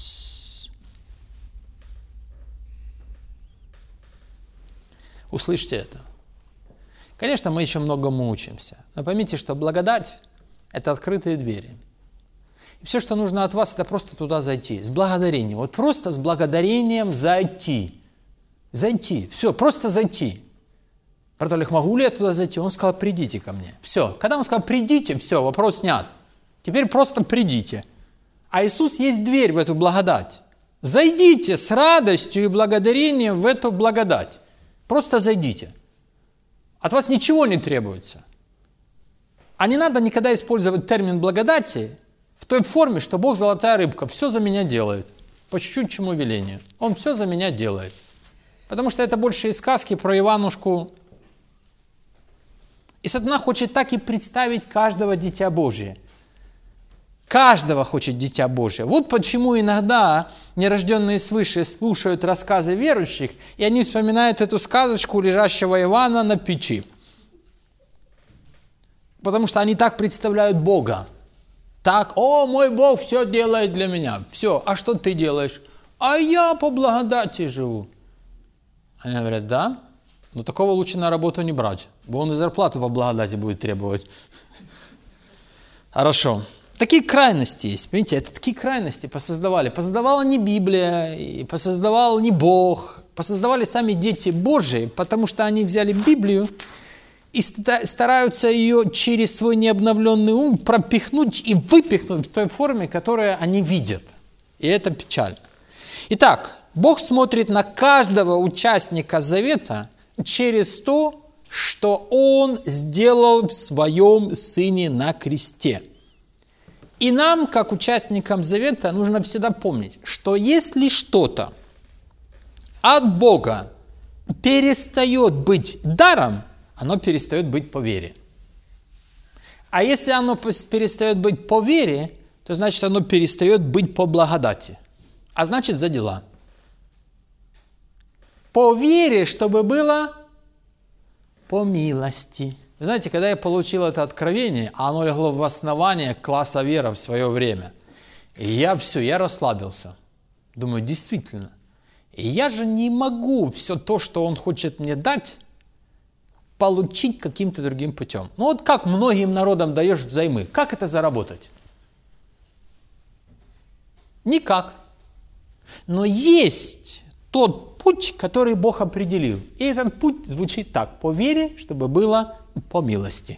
Услышьте это. Конечно, мы еще многому учимся. Но поймите, что благодать – это открытые двери. И все, что нужно от вас, это просто туда зайти, с благодарением. Вот просто с благодарением зайти. Зайти, все, просто зайти. Брат Олег, могу ли я туда зайти? Он сказал, придите ко мне. Все, когда он сказал, придите, все, вопрос снят. Теперь просто придите. А Иисус есть дверь в эту благодать. Зайдите с радостью и благодарением в эту благодать. Просто зайдите. От вас ничего не требуется. А не надо никогда использовать термин благодати в той форме, что Бог золотая рыбка, все за меня делает. По чуть-чуть чему велению. Он все за меня делает. Потому что это больше из сказки про Иванушку. И сатана хочет так и представить каждого дитя Божие. Каждого хочет дитя Божие. Вот почему иногда нерожденные свыше слушают рассказы верующих, и они вспоминают эту сказочку лежащего Ивана на печи. Потому что они так представляют Бога. Так, о, мой Бог все делает для меня. Все, а что ты делаешь? А я по благодати живу. Они говорят, да, но такого лучше на работу не брать, бо он и зарплату по благодати будет требовать. Хорошо. Такие крайности есть, понимаете, это такие крайности посоздавали. Посоздавала не Библия, и посоздавал не Бог, посоздавали сами дети Божии, потому что они взяли Библию и стараются ее через свой необновленный ум пропихнуть и выпихнуть в той форме, которую они видят. И это печально. Итак, Бог смотрит на каждого участника завета через то, что Он сделал в Своем Сыне на кресте. И нам, как участникам завета, нужно всегда помнить, что если что-то от Бога перестает быть даром, оно перестает быть по вере. А если оно перестает быть по вере, то значит оно перестает быть по благодати. А значит за дела. По вере, чтобы было по милости. Вы знаете, когда я получил это откровение, оно легло в основание класса вера в свое время. И я все, я расслабился. Думаю, действительно. И я же не могу все то, что он хочет мне дать, получить каким-то другим путем. Ну вот как многим народам даешь взаймы? Как это заработать? Никак. Но есть тот путь, который Бог определил. И этот путь звучит так. По вере, чтобы было по милости.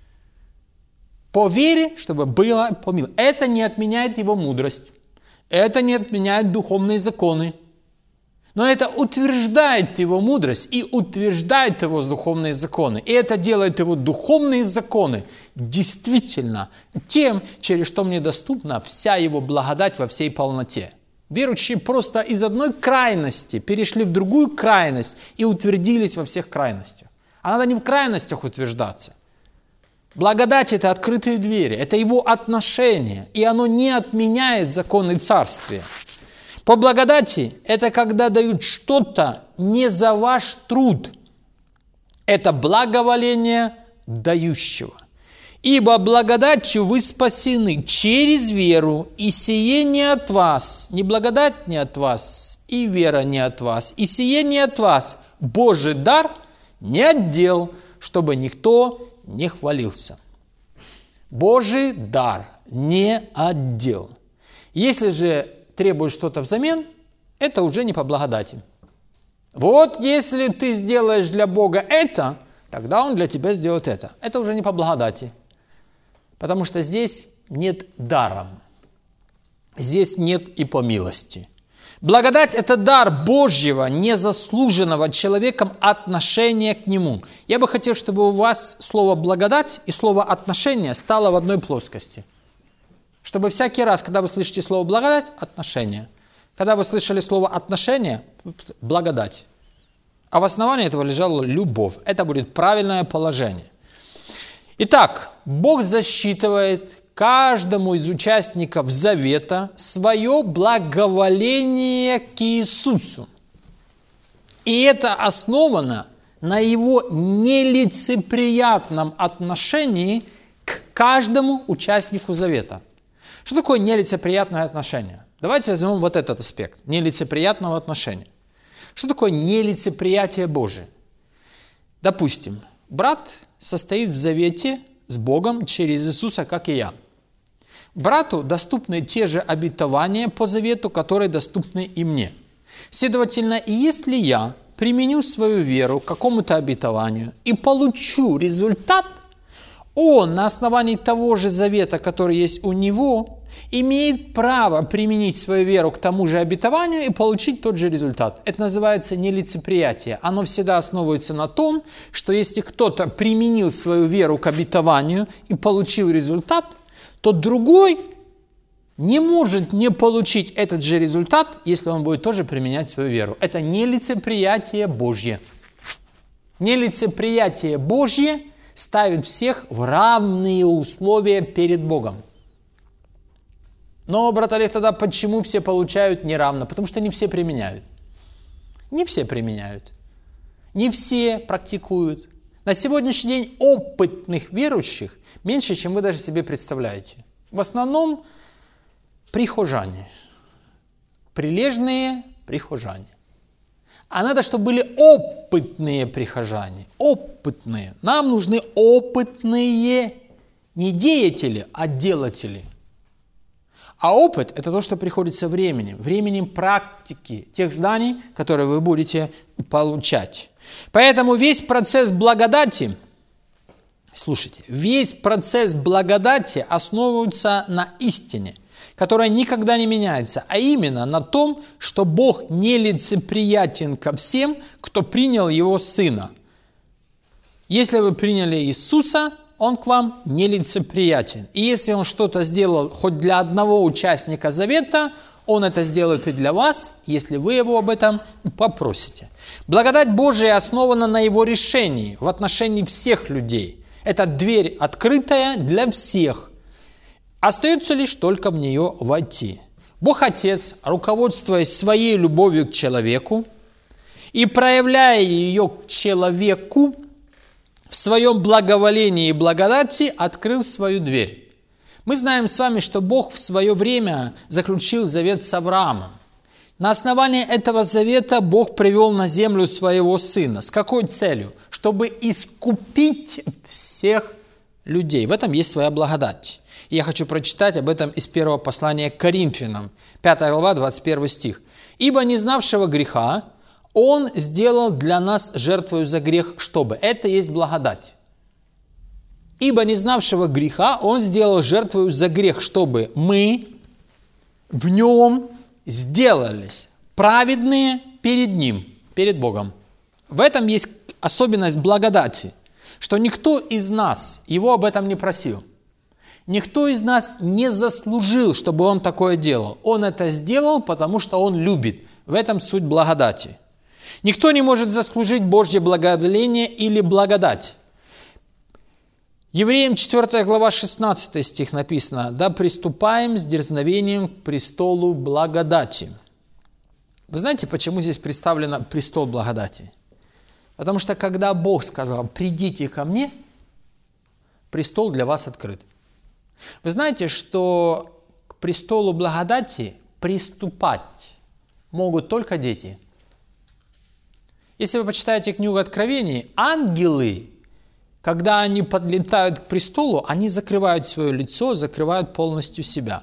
По вере, чтобы было по милости. Это не отменяет его мудрость. Это не отменяет духовные законы. Но это утверждает его мудрость и утверждает его духовные законы. И это делает его духовные законы действительно тем, через что мне доступна вся его благодать во всей полноте. Верующие просто из одной крайности перешли в другую крайность и утвердились во всех крайностях. А надо не в крайностях утверждаться. Благодать – это открытые двери, это его отношение, и оно не отменяет законы царствия. По благодати – это когда дают что-то не за ваш труд. Это благоволение дающего. Ибо благодатью вы спасены через веру, и сие не от вас, не благодать не от вас, и вера не от вас, и сие не от вас, Божий дар не от дел, чтобы никто не хвалился. Божий дар не от дел. Если же требует что-то взамен, это уже не по благодати. Вот если ты сделаешь для Бога это, тогда Он для тебя сделает это. Это уже не по благодати. Потому что здесь нет дара. Здесь нет и по милости. Благодать – это дар Божьего, незаслуженного человеком отношения к Нему. Я бы хотел, чтобы у вас слово «благодать» и слово «отношение» стало в одной плоскости. Чтобы всякий раз, когда вы слышите слово «благодать» – отношение. Когда вы слышали слово «отношение» – благодать. А в основании этого лежала любовь. Это будет правильное положение. Итак, Бог засчитывает каждому из участников завета свое благоволение к Иисусу. И это основано на его нелицеприятном отношении к каждому участнику завета. Что такое нелицеприятное отношение? Давайте возьмем вот этот аспект нелицеприятного отношения. Что такое нелицеприятие Божие? Допустим, брат состоит в завете с Богом через Иисуса, как и я. брату доступны те же обетования по завету, которые доступны и мне. Следовательно, если я применю свою веру к какому-то обетованию и получу результат, он на основании того же завета, который есть у него, имеет право применить свою веру к тому же обетованию и получить тот же результат. Это называется нелицеприятие. Оно всегда основывается на том, что если кто-то применил свою веру к обетованию и получил результат, то другой не может не получить этот же результат, если он будет тоже применять свою веру. Это нелицеприятие Божье. Нелицеприятие Божье ставит всех в равные условия перед Богом. Но, брат Олег, тогда почему все получают неравно? Потому что не все применяют. Не все применяют. Не все практикуют. На сегодняшний день опытных верующих меньше, чем вы даже себе представляете. В основном прихожане. Прилежные прихожане. А надо, чтобы были опытные прихожане. Опытные. Нам нужны опытные не деятели, а делатели. А опыт – это то, что приходит со временем. Временем практики тех знаний, которые вы будете получать. Поэтому весь процесс благодати, слушайте, весь процесс благодати основывается на истине, которая никогда не меняется, а именно на том, что Бог нелицеприятен ко всем, кто принял Его Сына. Если вы приняли Иисуса, Он к вам нелицеприятен. И если Он что-то сделал хоть для одного участника завета, Он это сделает и для вас, если вы Его об этом попросите. Благодать Божия основана на Его решении в отношении всех людей. Это дверь открытая для всех. Остается лишь только в нее войти. Бог Отец, руководствуясь своей любовью к человеку и проявляя ее к человеку, в своем благоволении и благодати открыл свою дверь. Мы знаем с вами, что Бог в свое время заключил завет с Авраамом. На основании этого завета Бог привел на землю своего Сына. С какой целью? Чтобы искупить всех людей. В этом есть своя благодать. И я хочу прочитать об этом из первого послания к Коринфянам, пятая глава, двадцать первый стих. «Ибо не знавшего греха Он сделал для нас жертвою за грех, чтобы». Это есть благодать. «Ибо не знавшего греха Он сделал жертвою за грех, чтобы мы в Нем сделались праведные перед Ним, перед Богом». В этом есть особенность благодати, что никто из нас Его об этом не просил. Никто из нас не заслужил, чтобы Он такое делал. Он это сделал, потому что Он любит. В этом суть благодати. Никто не может заслужить Божье благоволение или благодать. Евреям четвёртая глава, шестнадцатый стих написано: «Да приступаем с дерзновением к престолу благодати». Вы знаете, почему здесь представлен престол благодати? Потому что когда Бог сказал: «Придите ко мне», престол для вас открыт. Вы знаете, что к престолу благодати приступать могут только дети. Если вы почитаете книгу Откровений, ангелы, когда они подлетают к престолу, они закрывают свое лицо, закрывают полностью себя.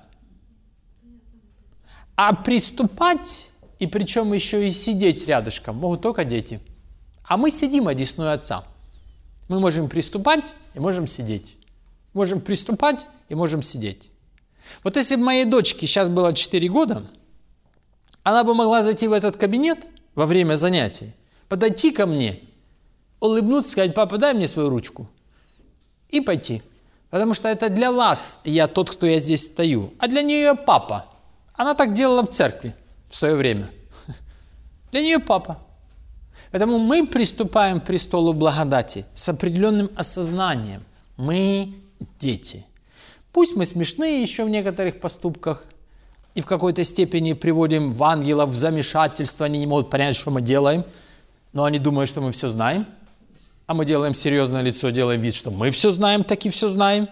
А приступать, и причем еще и сидеть рядышком, могут только дети. А мы сидим одесную Отца. Мы можем приступать и можем сидеть. Можем приступать и можем сидеть. Вот если бы моей дочке сейчас было четыре года, она бы могла зайти в этот кабинет во время занятий, подойти ко мне, улыбнуться, сказать: «Папа, дай мне свою ручку», и пойти. Потому что это для вас я тот, кто я здесь стою, а для нее я папа. Она так делала в церкви в свое время. Для нее папа. Поэтому мы приступаем к престолу благодати с определенным осознанием. Мы дети. Пусть мы смешные еще в некоторых поступках и в какой-то степени приводим в ангелов в замешательство, они не могут понять, что мы делаем, но они думают, что мы все знаем, а мы делаем серьезное лицо, делаем вид, что мы все знаем, так и все знаем.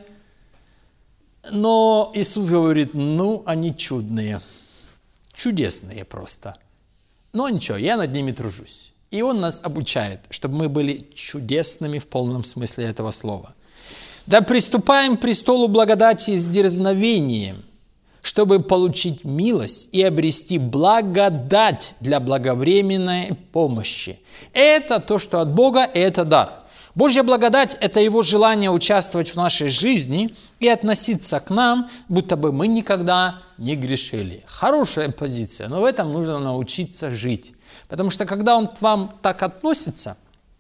Но Иисус говорит: ну, они чудные, чудесные просто. Но ничего, я над ними тружусь. И Он нас обучает, чтобы мы были чудесными в полном смысле этого слова. Да приступаем к престолу благодати с дерзновением, чтобы получить милость и обрести благодать для благовременной помощи. Это то, что от Бога, и это дар. Божья благодать – это Его желание участвовать в нашей жизни и относиться к нам, будто бы мы никогда не грешили. Хорошая позиция, но в этом нужно научиться жить. Потому что когда Он к вам так относится,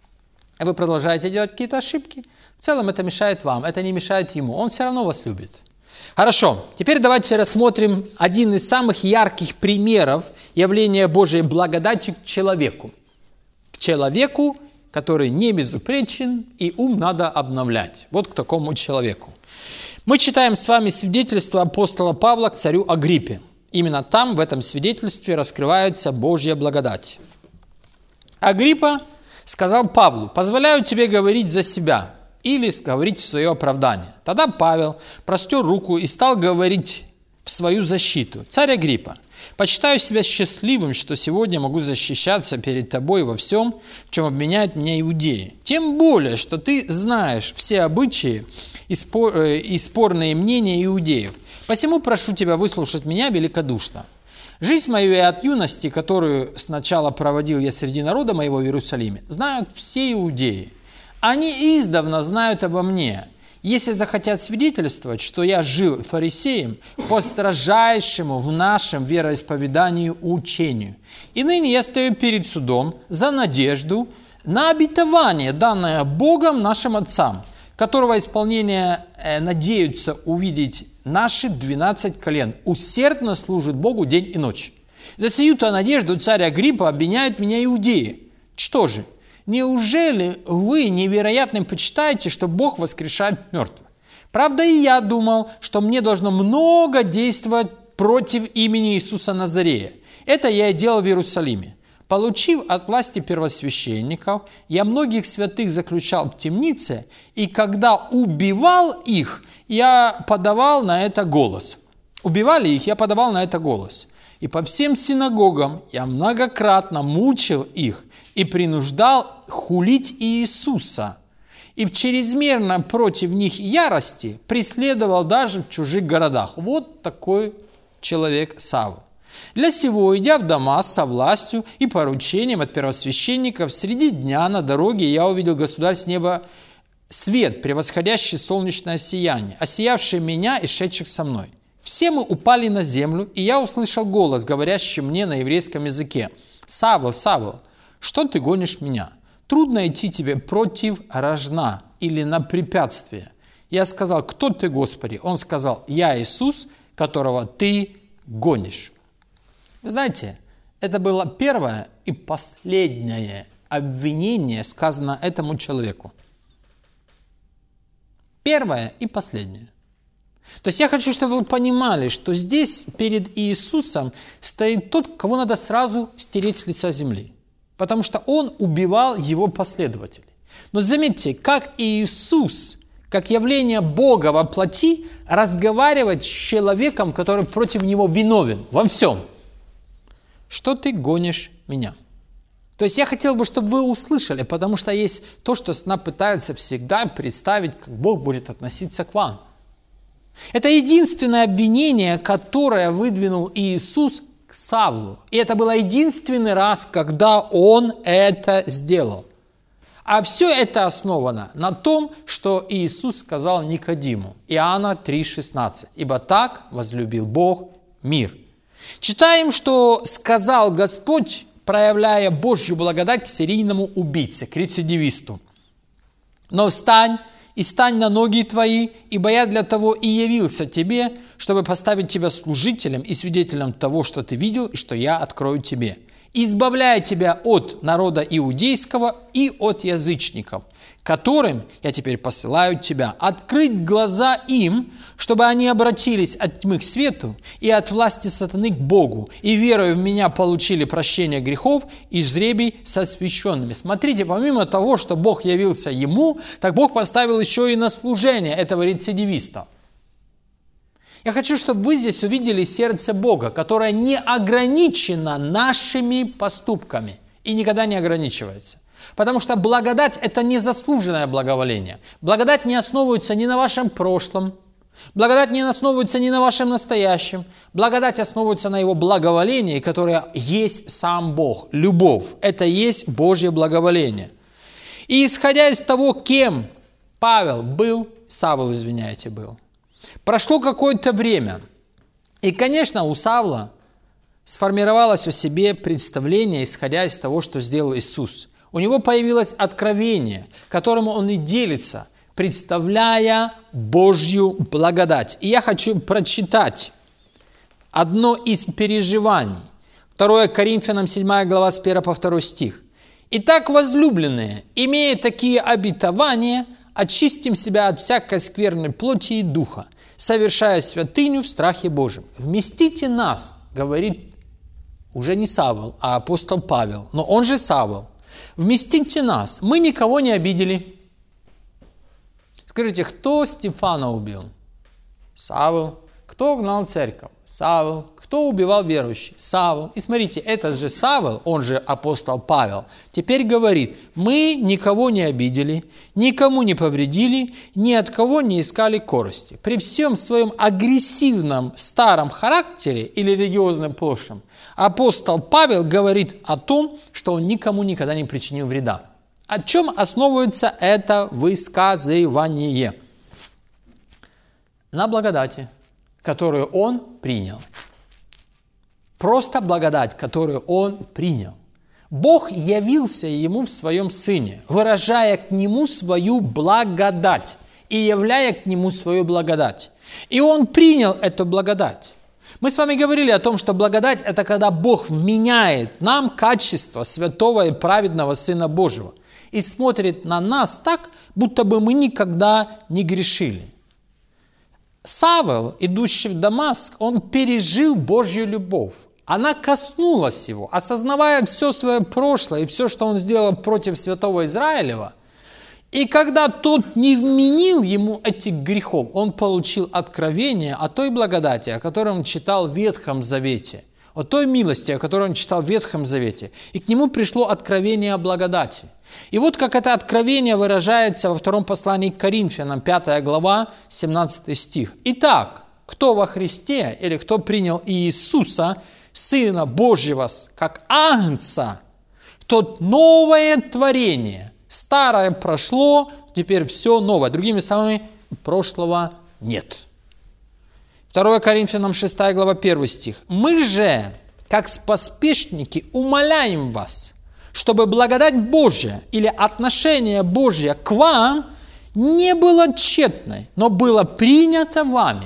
и вы продолжаете делать какие-то ошибки, в целом это мешает вам, это не мешает Ему. Он все равно вас любит. Хорошо, теперь давайте рассмотрим один из самых ярких примеров явления Божьей благодати к человеку. К человеку, который не безупречен, и ум надо обновлять. Вот к такому человеку. Мы читаем с вами свидетельство апостола Павла к царю Агриппе. Именно там, в этом свидетельстве, раскрывается Божья благодать. Агриппа сказал Павлу: «Позволяю тебе говорить за себя», или говорить в свое оправдание. Тогда Павел простер руку и стал говорить в свою защиту: «Царь Агриппа, почитаю себя счастливым, что сегодня могу защищаться перед тобой во всем, в чем обвиняют меня иудеи. Тем более, что ты знаешь все обычаи и, спор, э, и спорные мнения иудеев. Посему прошу тебя выслушать меня великодушно. Жизнь мою и от юности, которую сначала проводил я среди народа моего в Иерусалиме, знают все иудеи. Они издавна знают обо мне. Если захотят свидетельствовать, что я жил фарисеем по строжайшему в нашем вероисповедании учению. И ныне я стою перед судом за надежду на обетование, данное Богом нашим отцам, которого исполнение э, надеются увидеть наши двенадцать колен. Усердно служит Богу день и ночь. За сию-то надежду царь Агриппа обвиняют меня иудеи. Что же? Неужели вы невероятным почитаете, что Бог воскрешает мертвых? Правда, и я думал, что мне должно много действовать против имени Иисуса Назарея. Это я и делал в Иерусалиме. Получив от власти первосвященников, я многих святых заключал в темнице, и когда убивал их, я подавал на это голос. Убивали их, я подавал на это голос. И по всем синагогам я многократно мучил их и принуждал хулить Иисуса. И в чрезмерно против них ярости преследовал даже в чужих городах. Вот такой человек Савл. Для сего, идя в Дамаск со властью и поручением от первосвященников, среди дня на дороге я увидел, государь, с неба свет, превосходящий солнечное сияние, осиявший меня и шедших со мной. Все мы упали на землю, и я услышал голос, говорящий мне на еврейском языке: «Савл, Савл, что ты гонишь меня? Трудно идти тебе против рожна или на препятствие». Я сказал: «Кто ты, Господи?» Он сказал: «Я Иисус, которого ты гонишь». Вы знаете, это было первое и последнее обвинение, сказано этому человеку. Первое и последнее. То есть я хочу, чтобы вы понимали, что здесь перед Иисусом стоит тот, кого надо сразу стереть с лица земли. Потому что он убивал его последователей. Но заметьте, как Иисус, как явление Бога во плоти, разговаривает с человеком, который против него виновен во всем. Что ты гонишь меня? То есть я хотел бы, чтобы вы услышали, потому что есть то, что сна пытаются всегда представить, как Бог будет относиться к вам. Это единственное обвинение, которое выдвинул Иисус к Савлу. И это было единственный раз, когда Он это сделал. А все это основано на том, что Иисус сказал Никодиму. Иоанна три шестнадцать. «Ибо так возлюбил Бог мир». Читаем, что сказал Господь, проявляя Божью благодать к серийному убийце, к рецидивисту. «Но встань и стань на ноги твои, ибо я для того и явился тебе, чтобы поставить тебя служителем и свидетелем того, что ты видел, и что я открою тебе, избавляя тебя от народа иудейского и от язычников, которым я теперь посылаю тебя, открыть глаза им, чтобы они обратились от тьмы к свету и от власти сатаны к Богу, и верою в меня получили прощение грехов и жребий со освященными». Смотрите, помимо того, что Бог явился ему, так Бог поставил еще и на служение этого рецидивиста. Я хочу, чтобы вы здесь увидели сердце Бога, которое не ограничено нашими поступками и никогда не ограничивается. Потому что благодать – это незаслуженное благоволение. Благодать не основывается ни на вашем прошлом, благодать не основывается ни на вашем настоящем. Благодать основывается на Его благоволении, которое есть сам Бог. Любовь – это есть Божье благоволение. И исходя из того, кем Павел был, Савл, извиняйте, был, прошло какое-то время. И, конечно, у Савла сформировалось о себе представление, исходя из того, что сделал Иисус. У него появилось откровение, которому он и делится, представляя Божью благодать. И я хочу прочитать одно из переживаний. второе Коринфянам седьмая глава с первого по второй стих. «Итак, возлюбленные, имея такие обетования, очистим себя от всякой скверной плоти и духа, совершая святыню в страхе Божьем. Вместите нас, говорит уже не Савл, а апостол Павел, но он же Савл. Вместите нас, мы никого не обидели». Скажите, кто Стефана убил? Савл. Кто гнал церковь? Савл. Кто убивал верующих? Савл. И смотрите, этот же Савл, он же апостол Павел, теперь говорит: мы никого не обидели, никому не повредили, ни от кого не искали корысти. При всем своем агрессивном старом характере или религиозном прошлом апостол Павел говорит о том, что он никому никогда не причинил вреда. О чем основывается это высказывание? На благодати, которую он принял. Просто благодать, которую он принял. Бог явился ему в своем Сыне, выражая к нему свою благодать и являя к нему свою благодать. И он принял эту благодать. Мы с вами говорили о том, что благодать – это когда Бог вменяет нам качество святого и праведного Сына Божьего и смотрит на нас так, будто бы мы никогда не грешили. Савл, идущий в Дамаск, он пережил Божью любовь. Она коснулась его, осознавая все свое прошлое и все, что он сделал против святого Израилева. И когда тот не вменил ему этих грехов, он получил откровение о той благодати, о которой он читал в Ветхом Завете, о той милости, о которой он читал в Ветхом Завете. И к нему пришло откровение о благодати. И вот как это откровение выражается во втором послании к Коринфянам, пятая глава, семнадцатый стих. «Итак, кто во Христе, или кто принял Иисуса, Сына Божьего, как Агнца, тот новое творение. Старое прошло, теперь все новое». Другими словами, прошлого нет. второе Коринфянам шестая глава, первый стих. «Мы же, как поспешники, умоляем вас, чтобы благодать Божья или отношение Божье к вам не было тщетной, но было принято вами».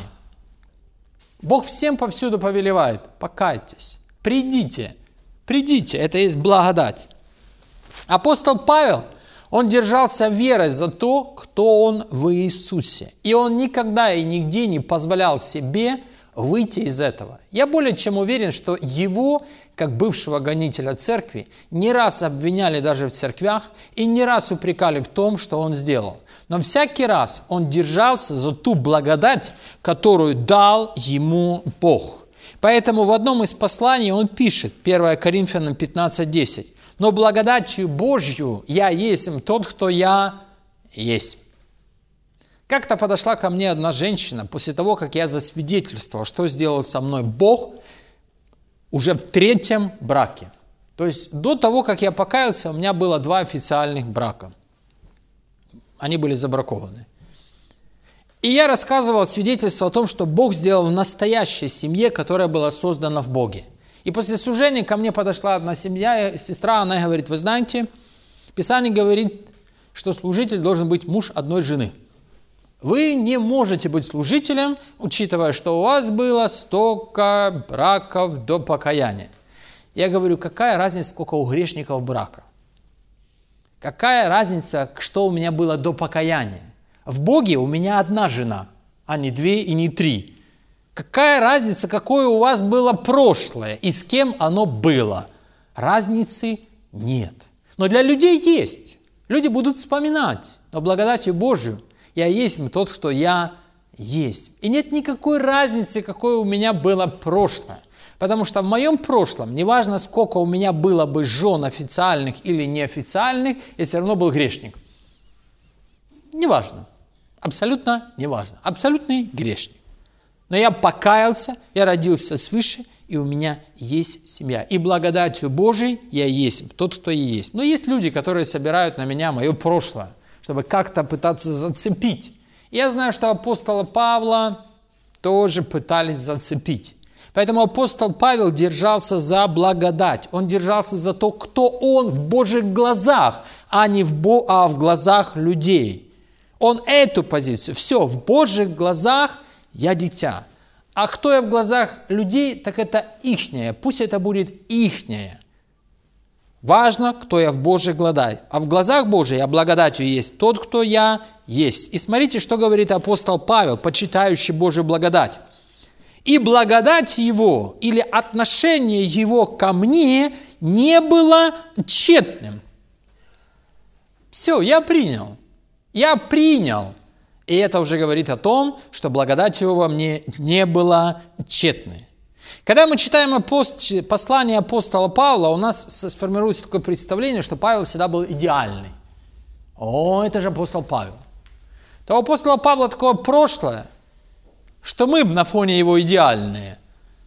Бог всем повсюду повелевает: покайтесь, придите, придите, это есть благодать. Апостол Павел, он держался верой за то, кто он в Иисусе. И он никогда и нигде не позволял себе выйти из этого. Я более чем уверен, что его, как бывшего гонителя церкви, не раз обвиняли даже в церквях и не раз упрекали в том, что он сделал. Но всякий раз он держался за ту благодать, которую дал ему Бог. Поэтому в одном из посланий он пишет, первое Коринфянам пятнадцать десять, «Но благодатью Божью я есть тот, кто я есть». Как-то подошла ко мне одна женщина после того, как я засвидетельствовал, что сделал со мной Бог уже в третьем браке. То есть до того, как я покаялся, у меня было два официальных брака. Они были забракованы. И я рассказывал свидетельство о том, что Бог сделал в настоящей семье, которая была создана в Боге. И после служения ко мне подошла одна семья, сестра, она говорит: вы знаете, Писание говорит, что служитель должен быть муж одной жены. Вы не можете быть служителем, учитывая, что у вас было столько браков до покаяния. Я говорю: какая разница, сколько у грешников брака? Какая разница, что у меня было до покаяния? В Боге у меня одна жена, а не две и не три. Какая разница, какое у вас было прошлое и с кем оно было? Разницы нет. Но для людей есть. Люди будут вспоминать. Но благодатью Божию я есть тот, кто я есть. И нет никакой разницы, какое у меня было прошлое. Потому что в моем прошлом, неважно, сколько у меня было бы жен официальных или неофициальных, я все равно был грешник. Неважно. Абсолютно неважно. Абсолютный грешник. Но я покаялся, я родился свыше, и у меня есть семья. И благодатью Божией я есть тот, кто и есть. Но есть люди, которые собирают на меня мое прошлое, чтобы как-то пытаться зацепить. И я знаю, что апостола Павла тоже пытались зацепить. Поэтому апостол Павел держался за благодать. Он держался за то, кто он в Божьих глазах, а не в, Бо... а в глазах людей. Он эту позицию. Все, в Божьих глазах я дитя. А кто я в глазах людей, так это ихнее. Пусть это будет ихнее. Важно, кто я в Божьих глазах. А в глазах Божьих я благодатью есть тот, кто я есть. И смотрите, что говорит апостол Павел, почитающий Божью благодать. И благодать его или отношение его ко мне не было тщетным. Все, я принял. Я принял. И это уже говорит о том, что благодать его во мне не была тщетной. Когда мы читаем апост... послание апостола Павла, у нас сформируется такое представление, что Павел всегда был идеальный. О, это же апостол Павел. То у апостола Павла такое прошлое, что мы на фоне его идеальные.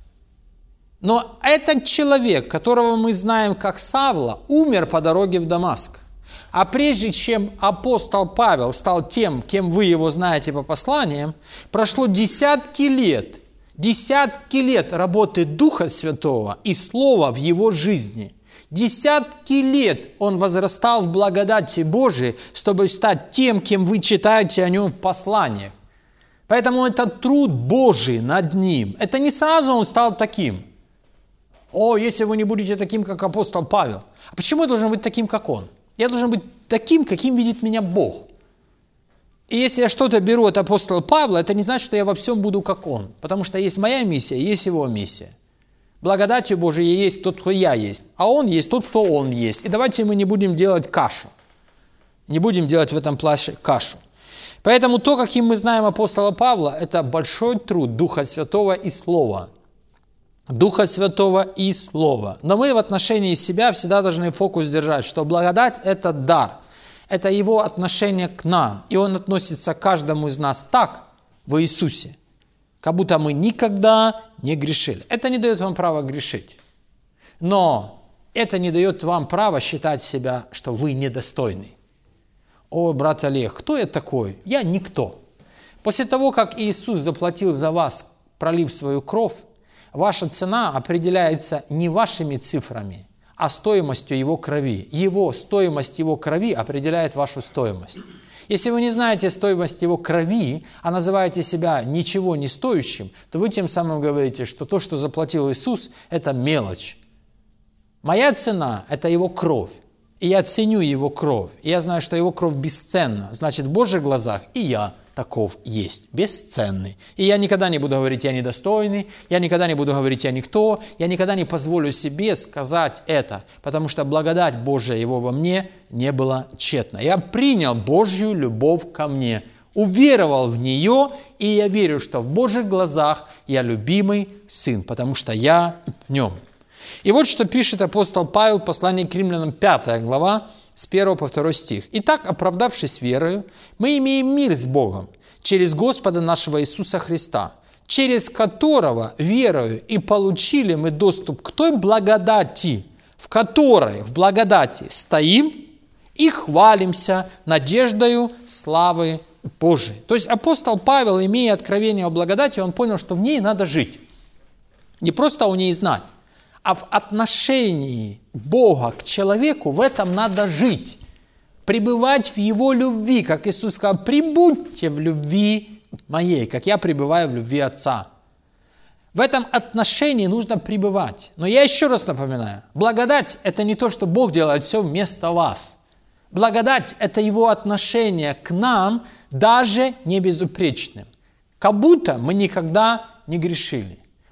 Но этот человек, которого мы знаем как Савла, умер по дороге в Дамаск. А прежде чем апостол Павел стал тем, кем вы его знаете по посланиям, прошло десятки лет, десятки лет работы Духа Святого и Слова в его жизни. Десятки лет он возрастал в благодати Божией, чтобы стать тем, кем вы читаете о нем в посланиях. Поэтому это труд Божий над ним. Это не сразу он стал таким. О, если вы не будете таким, как апостол Павел. А почему я должен быть таким, как он? Я должен быть таким, каким видит меня Бог. И если я что-то беру от апостола Павла, это не значит, что я во всем буду, как он. Потому что есть моя миссия, есть его миссия. Благодатью Божией есть тот, кто я есть. А он есть тот, кто он есть. И давайте мы не будем делать кашу. Не будем делать в этом плаще кашу. Поэтому то, каким мы знаем апостола Павла, это большой труд Духа Святого и Слова. Духа Святого и Слова. Но мы в отношении себя всегда должны фокус держать, что благодать – это дар. Это его отношение к нам. И он относится к каждому из нас так, в Иисусе, как будто мы никогда не грешили. Это не дает вам права грешить. Но это не дает вам права считать себя, что вы недостойны. О, брат Олег, кто я такой? Я никто. После того, как Иисус заплатил за вас, пролив свою кровь, ваша цена определяется не вашими цифрами, а стоимостью Его крови. Его стоимость Его крови определяет вашу стоимость. Если вы не знаете стоимость Его крови, а называете себя ничего не стоящим, то вы тем самым говорите, что то, что заплатил Иисус, это мелочь. Моя цена – это Его кровь. И я ценю Его кровь. И я знаю, что Его кровь бесценна. Значит, в Божьих глазах и я таков есть, бесценный. И я никогда не буду говорить, я недостойный, я никогда не буду говорить, я никто, я никогда не позволю себе сказать это, потому что благодать Божия Его во мне не была тщетна. Я принял Божью любовь ко мне, уверовал в нее, и я верю, что в Божьих глазах я любимый сын, потому что я в нем. И вот что пишет апостол Павел в послании к Римлянам, пятая глава, с первого по второй стих. «Итак, оправдавшись верою, мы имеем мир с Богом через Господа нашего Иисуса Христа, через которого верою и получили мы доступ к той благодати, в которой, в благодати стоим и хвалимся надеждою славы Божией». То есть апостол Павел, имея откровение о благодати, он понял, что в ней надо жить. Не просто о ней знать, а в отношении Бога к человеку в этом надо жить. Пребывать в Его любви, как Иисус сказал, пребудьте в любви моей, как я пребываю в любви Отца. В этом отношении нужно пребывать. Но я еще раз напоминаю, благодать – это не то, что Бог делает все вместо вас. Благодать – это Его отношение к нам, даже не безупречным. Как будто мы никогда не грешили.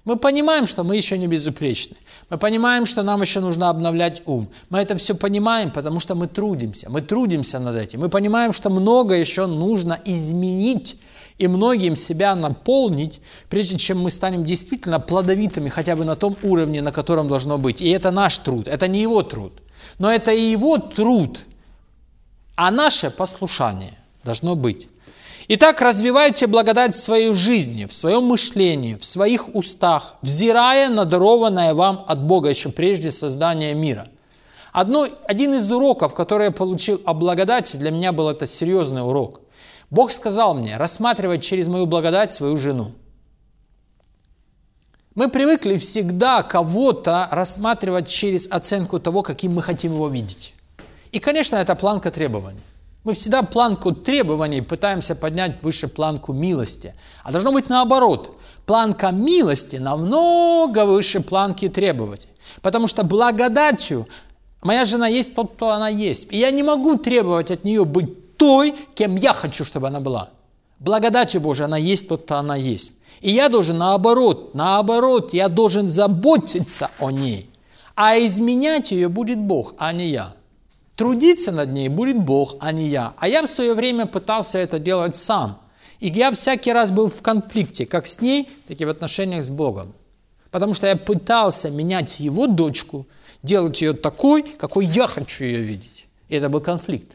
Мы понимаем, что мы еще не безупречны. Мы понимаем, что нам еще нужно обновлять ум. Мы это все понимаем, потому что мы трудимся. Мы трудимся над этим. Мы понимаем, что много еще нужно изменить и многим себя наполнить, прежде чем мы станем действительно плодовитыми хотя бы на том уровне, на котором должно быть. И это наш труд, это не его труд. Но это и его труд, а наше послушание должно быть. Итак, развивайте благодать в своей жизни, в своем мышлении, в своих устах, взирая на дарованное вам от Бога еще прежде создания мира. Одно, один из уроков, который я получил о благодати, для меня был это серьезный урок. Бог сказал мне рассматривать через мою благодать свою жену. Мы привыкли всегда кого-то рассматривать через оценку того, каким мы хотим его видеть. И, конечно, это планка требований. Мы всегда планку требований пытаемся поднять выше планку милости. А должно быть наоборот. Планка милости намного выше планки требований. Потому что благодатью моя жена есть тот, кто она есть. И я не могу требовать от нее быть той, кем я хочу, чтобы она была. Благодатью Божией она есть тот, кто она есть. И я должен наоборот, наоборот, я должен заботиться о ней. А изменять ее будет Бог, а не я. Трудиться над ней будет Бог, а не я. А я в свое время пытался это делать сам. И я всякий раз был в конфликте, как с ней, так и в отношениях с Богом. Потому что я пытался менять его дочку, делать ее такой, какой я хочу ее видеть. И это был конфликт.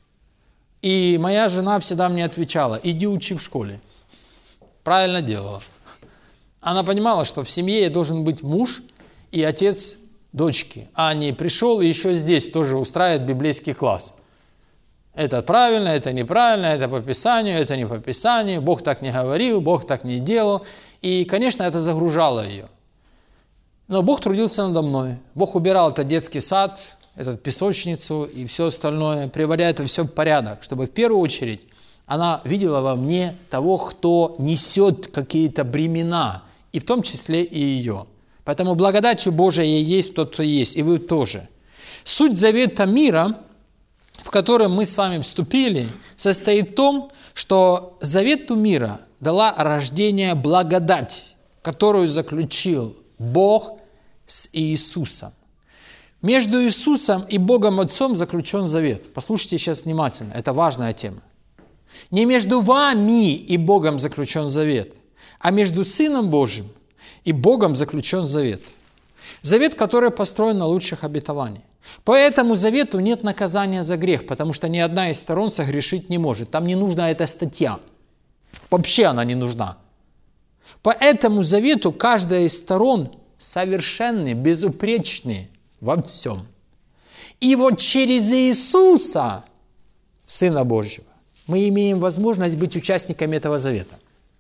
И моя жена всегда мне отвечала: иди учи в школе. Правильно делала. Она понимала, что в семье должен быть муж и отец дочки, а не пришел и еще здесь тоже устраивает библейский класс. Это правильно, это неправильно, это по Писанию, это не по Писанию, Бог так не говорил, Бог так не делал. И, конечно, это загружало ее. Но Бог трудился надо мной. Бог убирал этот детский сад, эту песочницу и все остальное, приводя это все в порядок, чтобы в первую очередь она видела во мне того, кто несет какие-то бремена, и в том числе и ее. Поэтому благодатью Божией есть тот, кто есть, и вы тоже. Суть завета мира, в котором мы с вами вступили, состоит в том, что завету мира дала рождение благодать, которую заключил Бог с Иисусом. Между Иисусом и Богом Отцом заключен завет. Послушайте сейчас внимательно, это важная тема. Не между вами и Богом заключен завет, а между Сыном Божьим и Богом заключен завет. Завет, который построен на лучших обетованиях. По этому завету нет наказания за грех, потому что ни одна из сторон согрешить не может. Там не нужна эта статья. Вообще она не нужна. По этому завету каждая из сторон совершенны, безупречны во всем. И вот через Иисуса, Сына Божьего, мы имеем возможность быть участниками этого завета.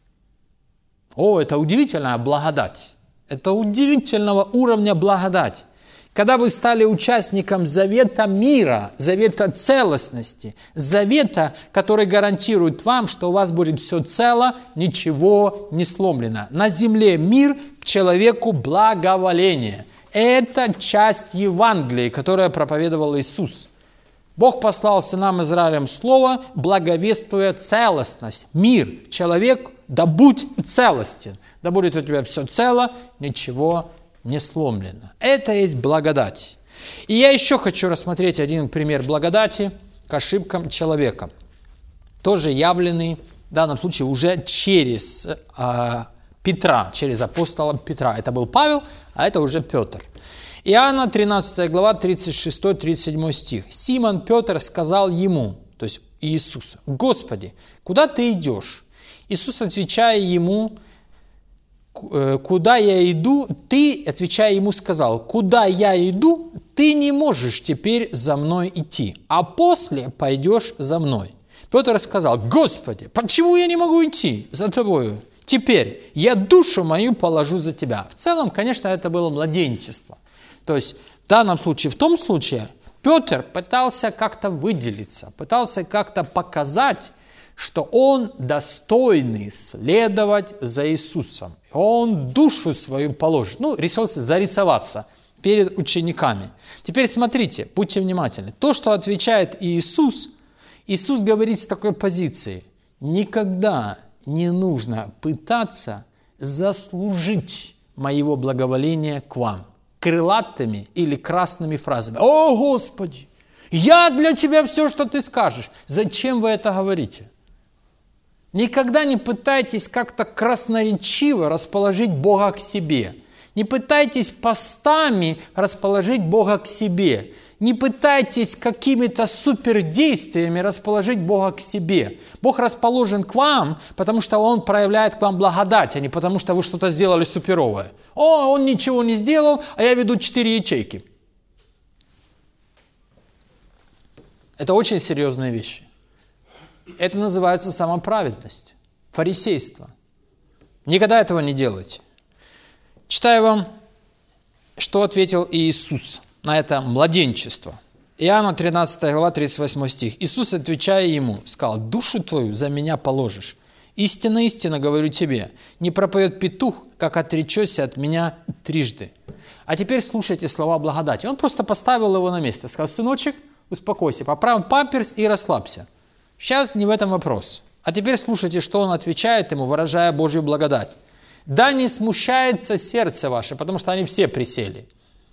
О, это удивительная благодать. Это удивительного уровня благодать. Когда вы стали участником завета мира, завета целостности, завета, который гарантирует вам, что у вас будет все цело, ничего не сломлено. На земле мир, к человеку благоволение. Это часть Евангелия, которое проповедовал Иисус. Бог послал сынам Израилем слово, благовествуя целостность. Мир, человек, да будь целостен, да будет у тебя все цело, ничего не сломлено. Это есть благодать. И я еще хочу рассмотреть один пример благодати к ошибкам человека. Тоже явленный, в данном случае, уже через э, Петра, через апостола Петра. Это был Павел, а это уже Петр. Иоанна тринадцатая глава, тридцать шестой тридцать седьмой стих. Симон Петр сказал ему, то есть Иисусу: «Господи, куда ты идешь?» Иисус, отвечая ему: «Куда я иду?» Ты, отвечая ему, сказал: «Куда я иду, ты не можешь теперь за мной идти, а после пойдешь за мной». Петр сказал: «Господи, почему я не могу идти за тобою? Теперь я душу мою положу за тебя». В целом, конечно, это было младенчество. То есть в данном случае, в том случае, Петр пытался как-то выделиться, пытался как-то показать, что он достойный следовать за Иисусом. Он душу свою положит. Ну, решился зарисоваться перед учениками. Теперь смотрите, будьте внимательны. То, что отвечает Иисус, Иисус говорит с такой позиции: никогда не нужно пытаться заслужить моего благоволения к вам крылатыми или красными фразами. О, Господи, я для Тебя все, что Ты скажешь. Зачем вы это говорите? Никогда не пытайтесь как-то красноречиво расположить Бога к себе. Не пытайтесь постами расположить Бога к себе. Не пытайтесь какими-то супердействиями расположить Бога к себе. Бог расположен к вам, потому что Он проявляет к вам благодать, а не потому что вы что-то сделали суперовое. О, Он ничего не сделал, а я веду четыре ячейки. Это очень серьезные вещи. Это называется самоправедность, фарисейство. Никогда этого не делайте. Читаю вам, что ответил Иисус на это младенчество. Иоанна тринадцатая глава, тридцать восьмой стих. Иисус, отвечая ему, сказал: «Душу твою за меня положишь. Истинно, истинно говорю тебе, не пропоет петух, как отречешься от меня трижды». А теперь слушайте слова благодати. Он просто поставил его на место. Сказал: «Сыночек, успокойся, поправь памперс и расслабься. Сейчас не в этом вопрос. А теперь слушайте, что он отвечает ему, выражая Божью благодать. Да не смущается сердце ваше, потому что они все присели.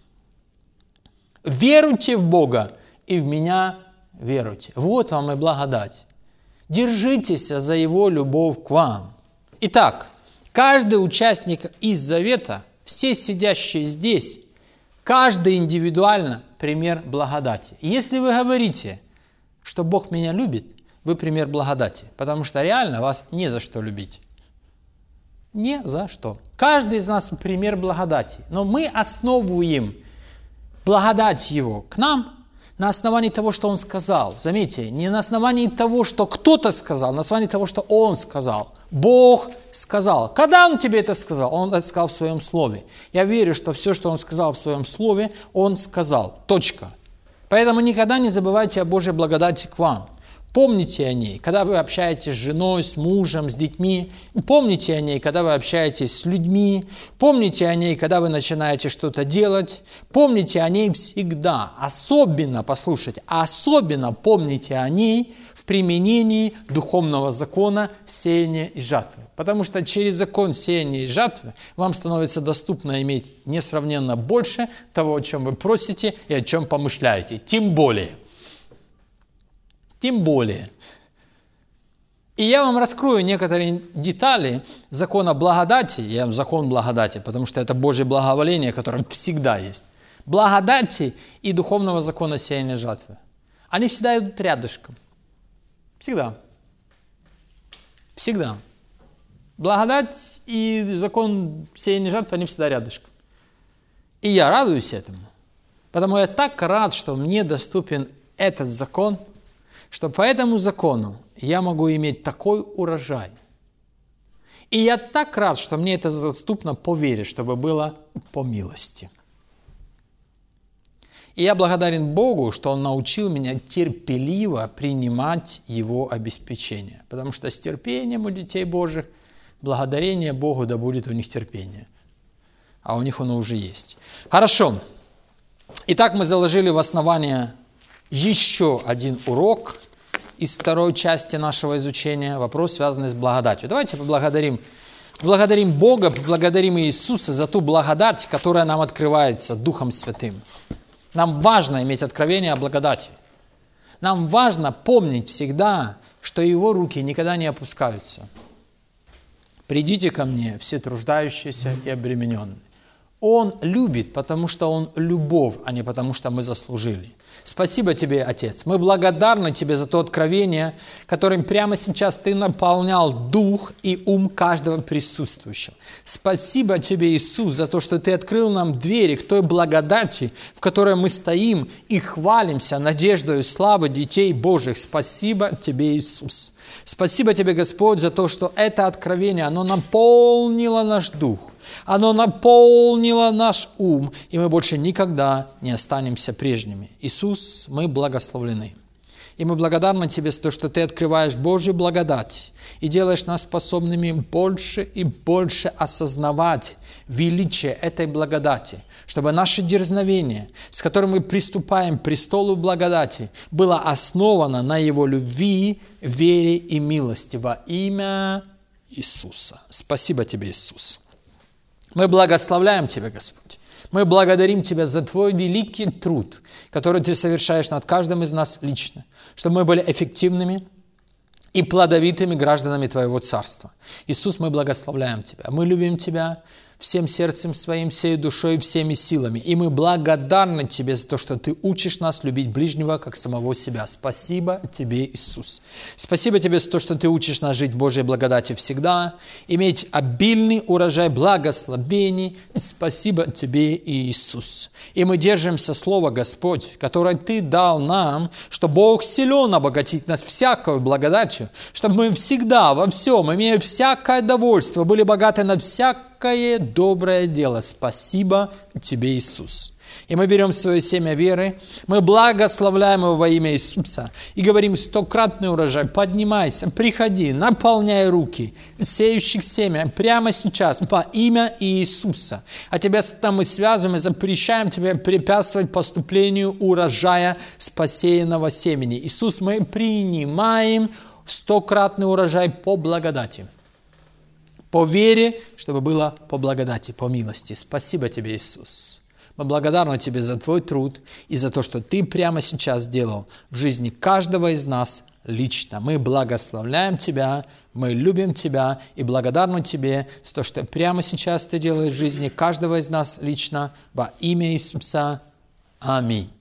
Веруйте в Бога и в меня веруйте». Вот вам и благодать. Держитесь за Его любовь к вам. Итак, каждый участник из завета, все сидящие здесь, каждый индивидуально пример благодати. Если вы говорите, что Бог меня любит, вы пример благодати, потому что реально вас не за что любить. Не за что. Каждый из нас пример благодати. Но мы основываем благодать Его к нам на основании того, что Он сказал. Заметьте, не на основании того, что кто-то сказал, на основании того, что Он сказал. Бог сказал. Когда Он тебе это сказал? Он это сказал в Своем Слове. Я верю, что все, что Он сказал в Своем Слове, Он сказал. Точка. Поэтому никогда не забывайте о Божьей благодати к вам. Помните о ней, когда вы общаетесь с женой, с мужем, с детьми. Помните о ней, когда вы общаетесь с людьми. Помните о ней, когда вы начинаете что-то делать. Помните о ней всегда. Особенно, послушайте, особенно помните о ней в применении духовного закона сеяния и жатвы. Потому что через закон сеяния и жатвы вам становится доступно иметь несравненно больше того, о чем вы просите и о чем помышляете. Тем более. Тем более. И я вам раскрою некоторые детали закона благодати. Я вам закон благодати, потому что это Божье благоволение, которое всегда есть. Благодати и духовного закона сеяния жатвы. Они всегда идут рядышком. Всегда. Всегда. Благодать и закон сеяния жатвы, они всегда рядышком. И я радуюсь этому. Потому я так рад, что мне доступен этот закон, что по этому закону я могу иметь такой урожай. И я так рад, что мне это доступно по вере, чтобы было по милости. И я благодарен Богу, что Он научил меня терпеливо принимать Его обеспечение. Потому что с терпением у детей Божьих, благодарение Богу, да будет у них терпение. А у них оно уже есть. Хорошо. Итак, мы заложили в основание еще один урок из второй части нашего изучения, вопрос, связанный с благодатью. Давайте поблагодарим, поблагодарим Бога, поблагодарим Иисуса за ту благодать, которая нам открывается Духом Святым. Нам важно иметь откровение о благодати. Нам важно помнить всегда, что Его руки никогда не опускаются. «Придите ко мне, все труждающиеся и обремененные». Он любит, потому что Он любовь, а не потому что мы заслужили. Спасибо Тебе, Отец. Мы благодарны Тебе за то откровение, которым прямо сейчас Ты наполнял дух и ум каждого присутствующего. Спасибо Тебе, Иисус, за то, что Ты открыл нам двери к той благодати, в которой мы стоим и хвалимся надеждой и славой детей Божьих. Спасибо Тебе, Иисус. Спасибо Тебе, Господь, за то, что это откровение, оно наполнило наш дух. Оно наполнило наш ум, и мы больше никогда не останемся прежними. Иисус, мы благословлены. И мы благодарны Тебе за то, что Ты открываешь Божью благодать и делаешь нас способными больше и больше осознавать величие этой благодати, чтобы наше дерзновение, с которым мы приступаем к престолу благодати, было основано на Его любви, вере и милости во имя Иисуса. Спасибо Тебе, Иисус. Мы благословляем Тебя, Господь. Мы благодарим Тебя за Твой великий труд, который Ты совершаешь над каждым из нас лично, чтобы мы были эффективными и плодовитыми гражданами Твоего Царства. Иисус, мы благословляем Тебя. Мы любим Тебя всем сердцем своим, всей душой, всеми силами. И мы благодарны Тебе за то, что Ты учишь нас любить ближнего, как самого себя. Спасибо Тебе, Иисус. Спасибо Тебе за то, что Ты учишь нас жить в Божьей благодати всегда, иметь обильный урожай благословений. Спасибо Тебе, Иисус. И мы держимся Слова, Господь, которое Ты дал нам, что Бог силен обогатить нас всякой благодатью, чтобы мы всегда, во всем, имея всякое довольство, были богаты на всякое доброе дело. Спасибо Тебе, Иисус. И мы берем свое семя веры, мы благословляем его во имя Иисуса и говорим: стократный урожай, поднимайся, приходи, наполняй руки сеющих семя прямо сейчас во имя Иисуса. А Тебя там мы связываем и запрещаем Тебе препятствовать поступлению урожая с посеянного семени. Иисус, мы принимаем стократный урожай по благодати. По вере, чтобы было по благодати, по милости. Спасибо Тебе, Иисус. Мы благодарны Тебе за Твой труд и за то, что Ты прямо сейчас сделал в жизни каждого из нас лично. Мы благословляем Тебя, мы любим Тебя и благодарны Тебе за то, что прямо сейчас Ты делаешь в жизни каждого из нас лично во имя Иисуса. Аминь.